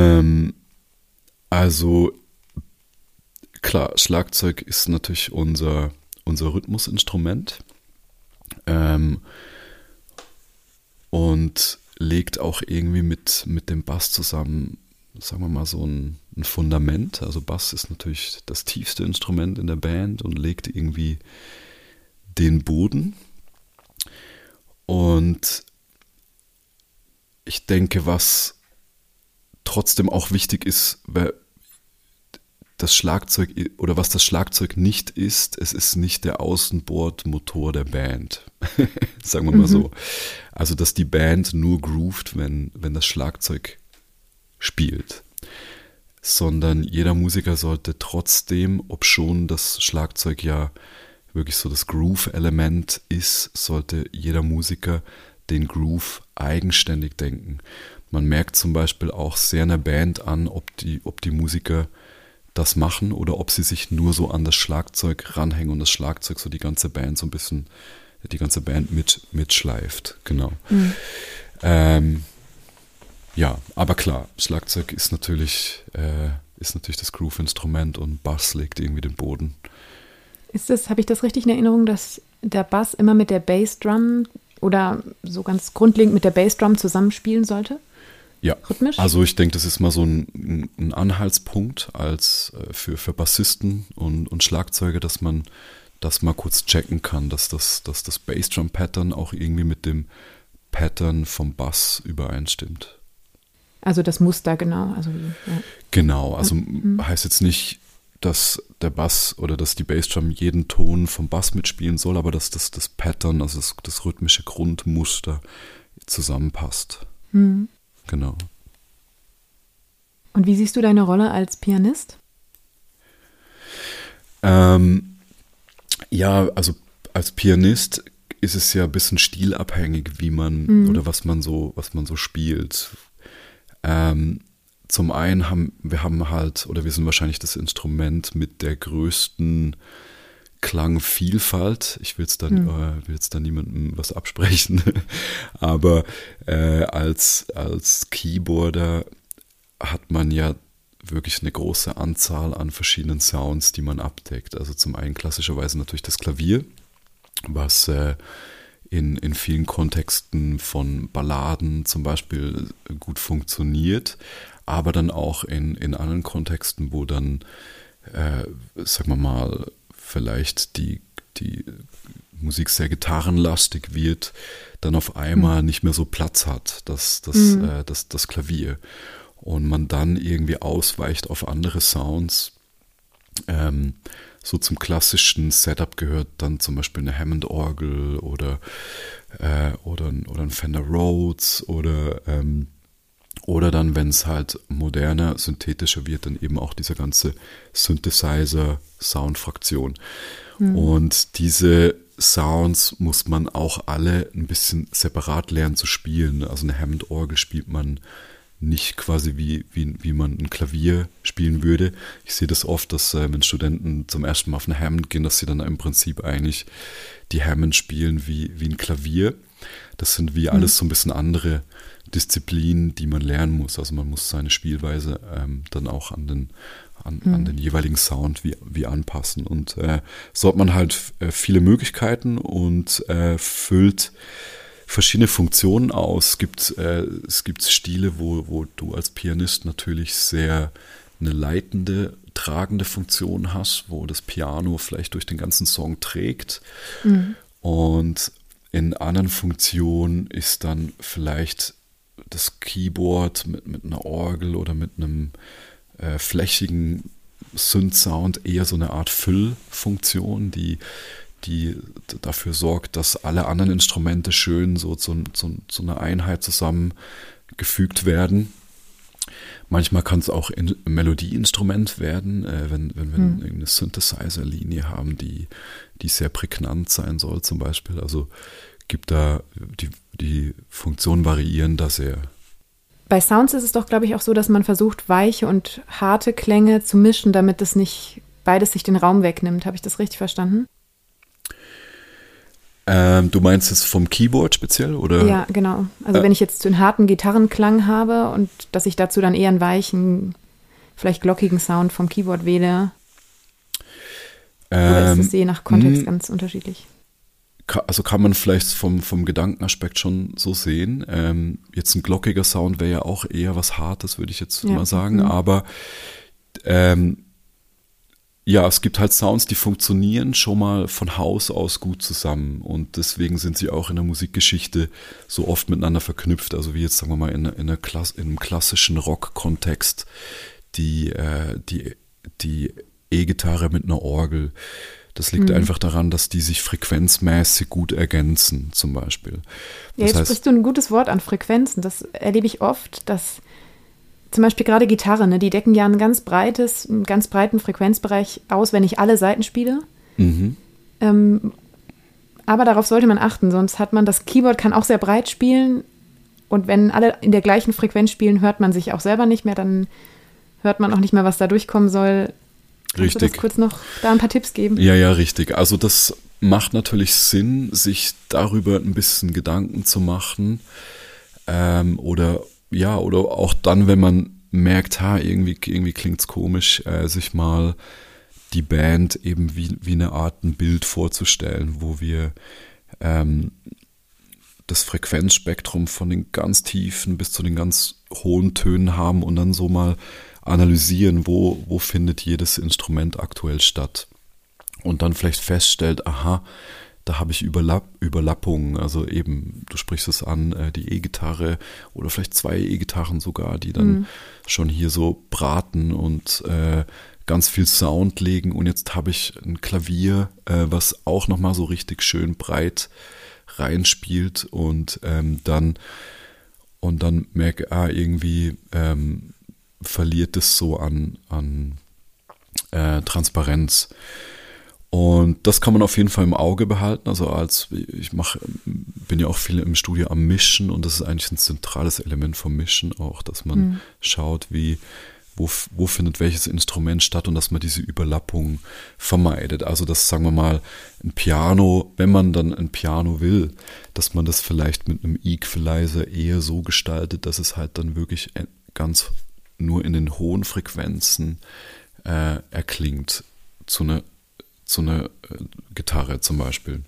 also klar, Schlagzeug ist natürlich unser Rhythmusinstrument und legt auch irgendwie mit dem Bass zusammen, sagen wir mal, so ein Fundament. Also Bass ist natürlich das tiefste Instrument in der Band und legt irgendwie den Boden. Und ich denke, was trotzdem auch wichtig ist, weil das Schlagzeug oder was das Schlagzeug nicht ist, es ist nicht der Außenbordmotor der Band. Sagen wir mal so. Also, dass die Band nur groovt, wenn das Schlagzeug spielt. Sondern jeder Musiker sollte trotzdem, obschon das Schlagzeug ja wirklich so das Groove-Element ist, sollte jeder Musiker den Groove eigenständig denken. Man merkt zum Beispiel auch sehr einer Band an, ob die Musiker das machen oder ob sie sich nur so an das Schlagzeug ranhängen und das Schlagzeug so die ganze Band so ein bisschen, die ganze Band mitschleift. Genau. Ja, aber klar, Schlagzeug ist natürlich das Groove-Instrument und Bass legt irgendwie den Boden. Habe ich das richtig in Erinnerung, dass der Bass immer mit der Bassdrum oder so ganz grundlegend mit der Bassdrum zusammenspielen sollte? Ja, rhythmisch? Also ich denke, das ist mal so ein Anhaltspunkt für Bassisten und Schlagzeuger, dass man das mal kurz checken kann, dass das Bassdrum-Pattern auch irgendwie mit dem Pattern vom Bass übereinstimmt. Also das Muster, genau. Also, ja. Genau, also heißt jetzt nicht, dass der Bass oder dass die Bassdrum jeden Ton vom Bass mitspielen soll, aber dass das Pattern, also das rhythmische Grundmuster zusammenpasst. Genau. Und wie siehst du deine Rolle als Pianist? Ja, also als Pianist ist es ja ein bisschen stilabhängig, wie man oder was man so spielt. Zum einen wir sind wahrscheinlich das Instrument mit der größten Klangvielfalt. Ich will jetzt da niemandem was absprechen, aber als Keyboarder hat man ja wirklich eine große Anzahl an verschiedenen Sounds, die man abdeckt. Also zum einen klassischerweise natürlich das Klavier, was in vielen Kontexten von Balladen zum Beispiel gut funktioniert, aber dann auch in anderen Kontexten, wo dann, sagen wir mal, vielleicht die Musik sehr gitarrenlastig wird, dann auf einmal nicht mehr so Platz hat, das Klavier. Und man dann irgendwie ausweicht auf andere Sounds. So zum klassischen Setup gehört dann zum Beispiel eine Hammond-Orgel oder ein Fender Rhodes oder dann, wenn es halt moderner, synthetischer wird, dann eben auch dieser ganze Synthesizer-Soundfraktion. Und diese Sounds muss man auch alle ein bisschen separat lernen zu spielen. Also eine Hammond-Orgel spielt man nicht quasi wie man ein Klavier spielen würde. Ich sehe das oft, dass wenn Studenten zum ersten Mal auf eine Hammond gehen, dass sie dann im Prinzip eigentlich die Hammond spielen wie ein Klavier. Das sind wie alles so ein bisschen andere Disziplinen, die man lernen muss. Also man muss seine Spielweise dann auch an den jeweiligen Sound wie anpassen. Und so hat man halt viele Möglichkeiten und füllt verschiedene Funktionen aus. Es gibt Stile, wo du als Pianist natürlich sehr eine leitende, tragende Funktion hast, wo das Piano vielleicht durch den ganzen Song trägt. Und in anderen Funktionen ist dann vielleicht das Keyboard mit einer Orgel oder mit einem flächigen Synth-Sound eher so eine Art Füllfunktion, die die dafür sorgt, dass alle anderen Instrumente schön so zu einer Einheit zusammengefügt werden. Manchmal kann es auch ein Melodieinstrument werden, wenn wir eine Synthesizer-Linie haben, die sehr prägnant sein soll zum Beispiel. Also gibt da, die Funktionen variieren da sehr. Bei Sounds ist es doch, glaube ich, auch so, dass man versucht, weiche und harte Klänge zu mischen, damit es nicht beides sich den Raum wegnimmt. Habe ich das richtig verstanden? Du meinst es vom Keyboard speziell, oder? Ja, genau. Also wenn ich jetzt einen harten Gitarrenklang habe und dass ich dazu dann eher einen weichen, vielleicht glockigen Sound vom Keyboard wähle. Oder ist es je nach Kontext ganz unterschiedlich? Also kann man vielleicht vom Gedankenaspekt schon so sehen. Jetzt ein glockiger Sound wäre ja auch eher was Hartes, würde ich jetzt mal sagen. Aber ja, es gibt halt Sounds, die funktionieren schon mal von Haus aus gut zusammen und deswegen sind sie auch in der Musikgeschichte so oft miteinander verknüpft. Also wie jetzt, sagen wir mal, in einem klassischen Rock-Kontext die E-Gitarre mit einer Orgel. Das liegt einfach daran, dass die sich frequenzmäßig gut ergänzen, zum Beispiel. Ja, jetzt sprichst du ein gutes Wort an, Frequenzen. Das erlebe ich oft, dass zum Beispiel gerade Gitarre, ne, die decken ja einen ganz breiten Frequenzbereich aus, wenn ich alle Seiten spiele. Aber darauf sollte man achten, sonst hat man, das Keyboard kann auch sehr breit spielen und wenn alle in der gleichen Frequenz spielen, hört man sich auch selber nicht mehr, dann hört man auch nicht mehr, was da durchkommen soll. Kannst du das kurz noch da ein paar Tipps geben? Ja, richtig. Also das macht natürlich Sinn, sich darüber ein bisschen Gedanken zu machen. Oder auch dann, wenn man merkt, irgendwie klingt's komisch, sich mal die Band eben wie eine Art ein Bild vorzustellen, wo wir das Frequenzspektrum von den ganz tiefen bis zu den ganz hohen Tönen haben und dann so mal analysieren, wo findet jedes Instrument aktuell statt. Und dann vielleicht feststellt, aha, da habe ich Überlappungen, also eben, du sprichst es an, die E-Gitarre oder vielleicht 2 E-Gitarren sogar, die dann schon hier so braten und ganz viel Sound legen. Und jetzt habe ich ein Klavier, was auch nochmal so richtig schön breit reinspielt und dann merke, irgendwie verliert es so an Transparenz. Und das kann man auf jeden Fall im Auge behalten. Also bin ja auch viel im Studio am Mischen und das ist eigentlich ein zentrales Element vom Mischen auch, dass man schaut, wo findet welches Instrument statt und dass man diese Überlappung vermeidet. Also das, sagen wir mal, ein Piano, wenn man dann ein Piano will, dass man das vielleicht mit einem Equalizer eher so gestaltet, dass es halt dann wirklich ganz nur in den hohen Frequenzen erklingt zu einer Gitarre zum Beispiel.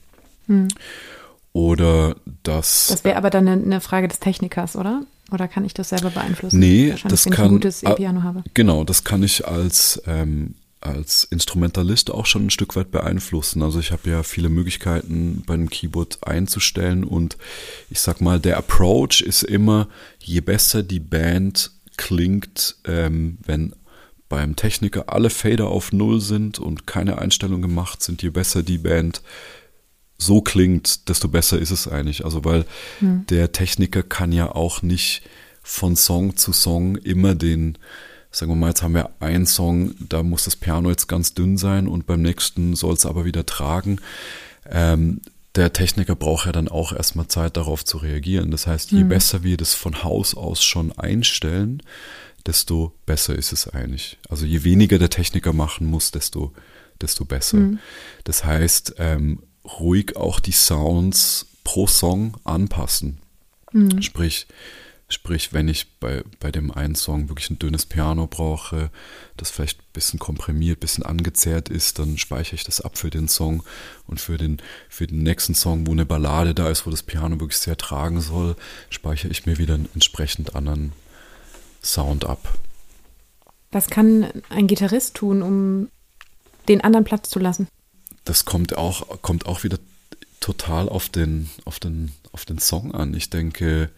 Oder das wäre aber dann eine Frage des Technikers, oder? Oder kann ich das selber beeinflussen? Nee, das wenn ich ein gutes E-Piano habe. Genau, das kann ich als Instrumentalist auch schon ein Stück weit beeinflussen. Also ich habe ja viele Möglichkeiten bei einem Keyboard einzustellen und ich sag mal, der Approach ist immer, je besser die Band klingt, wenn beim Techniker alle Fader auf 0 sind und keine Einstellungen gemacht sind, je besser die Band so klingt, desto besser ist es eigentlich. Also weil der Techniker kann ja auch nicht von Song zu Song immer sagen wir mal, jetzt haben wir einen Song, da muss das Piano jetzt ganz dünn sein und beim nächsten soll es aber wieder tragen. Der Techniker braucht ja dann auch erstmal Zeit, darauf zu reagieren. Das heißt, je besser wir das von Haus aus schon einstellen, desto besser ist es eigentlich. Also je weniger der Techniker machen muss, desto besser. Das heißt, ruhig auch die Sounds pro Song anpassen. Sprich, wenn ich bei dem einen Song wirklich ein dünnes Piano brauche, das vielleicht ein bisschen komprimiert, ein bisschen angezerrt ist, dann speichere ich das ab für den Song und für den nächsten Song, wo eine Ballade da ist, wo das Piano wirklich sehr tragen soll, speichere ich mir wieder einen entsprechend anderen Sound ab. Was kann ein Gitarrist tun, um den anderen Platz zu lassen? Das kommt auch wieder total auf den Song an. Ich denke,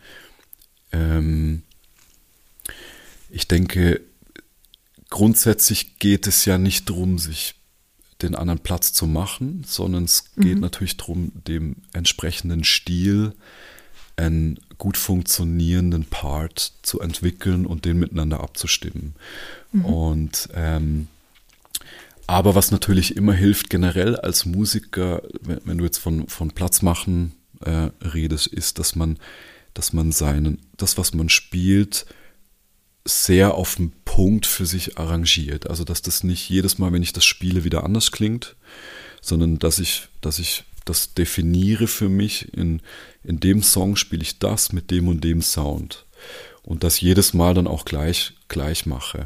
grundsätzlich geht es ja nicht darum, sich den anderen Platz zu machen, sondern es geht natürlich darum, dem entsprechenden Stil einen gut funktionierenden Part zu entwickeln und den miteinander abzustimmen. Und aber was natürlich immer hilft, generell als Musiker, wenn du jetzt von Platz machen redest, ist, dass man das, was man spielt, sehr auf den Punkt für sich arrangiert. Also dass das nicht jedes Mal, wenn ich das spiele, wieder anders klingt, sondern dass ich das definiere für mich, in dem Song spiele ich das mit dem und dem Sound. Und das jedes Mal dann auch gleich mache.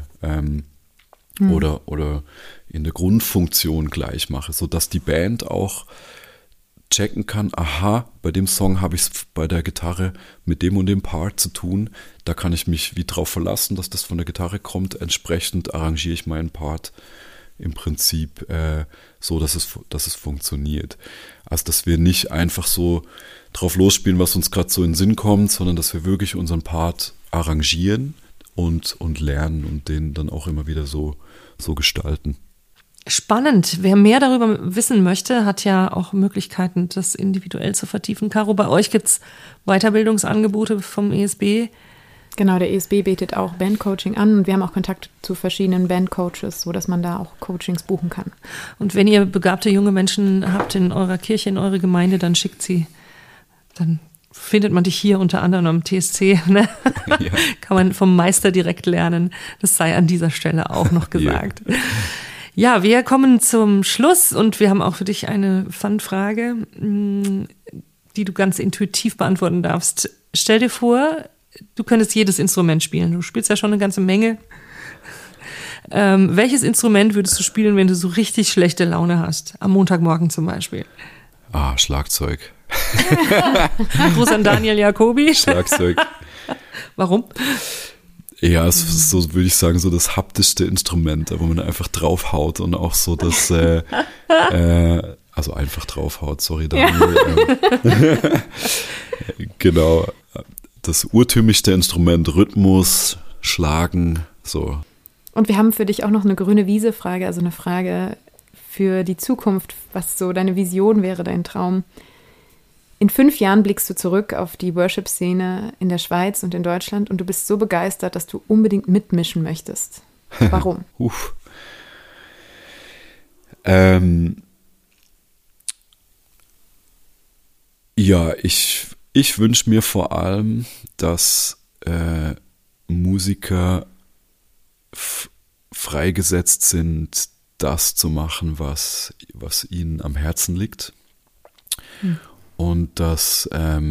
Oder in der Grundfunktion gleich mache, sodass die Band auch checken kann, aha, bei dem Song habe ich es bei der Gitarre mit dem und dem Part zu tun, da kann ich mich wie drauf verlassen, dass das von der Gitarre kommt, entsprechend arrangiere ich meinen Part im Prinzip so, dass es funktioniert. Also, dass wir nicht einfach so drauf losspielen, was uns gerade so in den Sinn kommt, sondern dass wir wirklich unseren Part arrangieren und lernen und den dann auch immer wieder so gestalten. Spannend. Wer mehr darüber wissen möchte, hat ja auch Möglichkeiten, das individuell zu vertiefen. Caro, bei euch gibt es Weiterbildungsangebote vom ESB. Genau, der ESB bietet auch Bandcoaching an und wir haben auch Kontakt zu verschiedenen Bandcoaches, sodass man da auch Coachings buchen kann. Und wenn ihr begabte junge Menschen habt in eurer Kirche, in eurer Gemeinde, dann schickt sie, dann findet man dich hier unter anderem am TSC, ne? Ja. Kann man vom Meister direkt lernen. Das sei an dieser Stelle auch noch gesagt. Ja, wir kommen zum Schluss und wir haben auch für dich eine Fun-Frage, die du ganz intuitiv beantworten darfst. Stell dir vor, du könntest jedes Instrument spielen. Du spielst ja schon eine ganze Menge. Welches Instrument würdest du spielen, wenn du so richtig schlechte Laune hast? Am Montagmorgen zum Beispiel. Schlagzeug. Gruß an Daniel Jacobi. Schlagzeug. Warum? Ja, es ist so, würde ich sagen, so das haptischste Instrument, wo man einfach draufhaut und auch so das, also einfach draufhaut, sorry Daniel. Ja. Genau, das urtümlichste Instrument, Rhythmus, Schlagen, so. Und wir haben für dich auch noch eine grüne Wiese-Frage, also eine Frage für die Zukunft, was so deine Vision wäre, dein Traum. In 5 Jahren blickst du zurück auf die Worship-Szene in der Schweiz und in Deutschland und du bist so begeistert, dass du unbedingt mitmischen möchtest. Warum? Ja, ich wünsche mir vor allem, dass Musiker freigesetzt sind, das zu machen, was ihnen am Herzen liegt. Und dass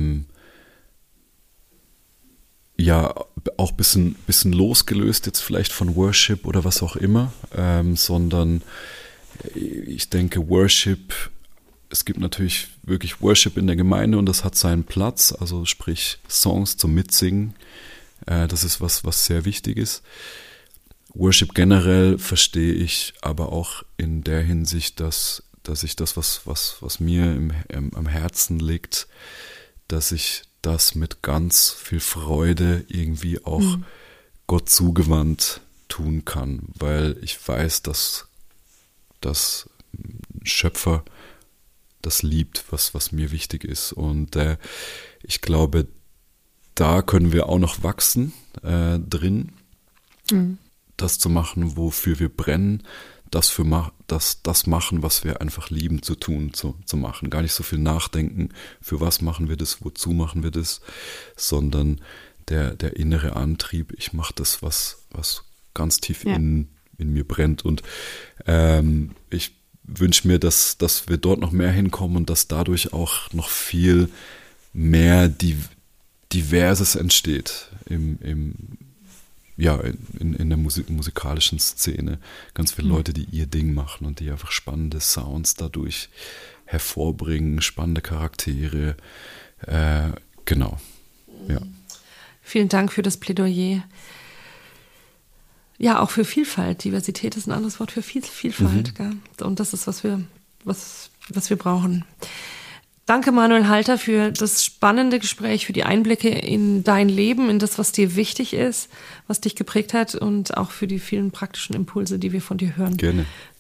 ja auch ein bisschen losgelöst jetzt vielleicht von Worship oder was auch immer, sondern ich denke Worship, es gibt natürlich wirklich Worship in der Gemeinde und das hat seinen Platz, also sprich Songs zum Mitsingen, das ist was sehr wichtig ist. Worship generell verstehe ich aber auch in der Hinsicht, dass ich das, was mir am Herzen liegt, dass ich das mit ganz viel Freude irgendwie auch Gott zugewandt tun kann, weil ich weiß, dass das Schöpfer das liebt, was mir wichtig ist. Und ich glaube, da können wir auch noch wachsen drin, das zu machen, wofür wir brennen, das machen, was wir einfach lieben zu tun, zu machen. Gar nicht so viel nachdenken, für was machen wir das, wozu machen wir das, sondern der innere Antrieb, ich mache das, was ganz tief in mir brennt. Und ich wünsche mir, dass wir dort noch mehr hinkommen und dass dadurch auch noch viel mehr Diverses entsteht in der musikalischen Szene. Ganz viele Leute, die ihr Ding machen und die einfach spannende Sounds dadurch hervorbringen, spannende Charaktere. Genau. Ja. Vielen Dank für das Plädoyer. Ja, auch für Vielfalt. Diversität ist ein anderes Wort für Vielfalt. Gell? Und das ist, was wir brauchen. Danke, Manuel Halter, für das spannende Gespräch, für die Einblicke in dein Leben, in das, was dir wichtig ist, was dich geprägt hat und auch für die vielen praktischen Impulse, die wir von dir hören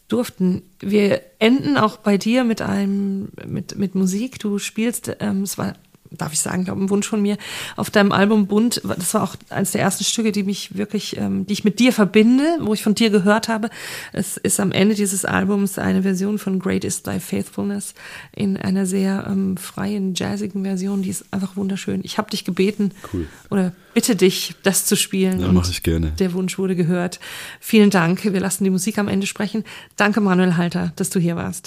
durften. Wir enden auch bei dir mit Musik. Du spielst, es war, darf ich sagen, glaube ein Wunsch von mir, auf deinem Album Bunt. Das war auch eines der ersten Stücke, die mich wirklich, die ich mit dir verbinde, wo ich von dir gehört habe. Es ist am Ende dieses Albums eine Version von Great is Thy Faithfulness in einer sehr freien, jazzigen Version. Die ist einfach wunderschön. Ich habe dich gebeten oder bitte dich, das zu spielen. Ja, mache ich gerne. Der Wunsch wurde gehört. Vielen Dank. Wir lassen die Musik am Ende sprechen. Danke, Manuel Halter, dass du hier warst.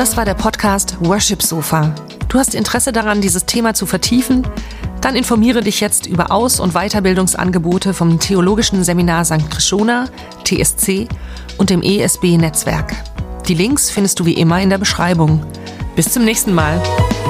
Das war der Podcast Worship Sofa. Du hast Interesse daran, dieses Thema zu vertiefen? Dann informiere dich jetzt über Aus- und Weiterbildungsangebote vom Theologischen Seminar St. Krishona, TSC und dem ESB-Netzwerk. Die Links findest du wie immer in der Beschreibung. Bis zum nächsten Mal.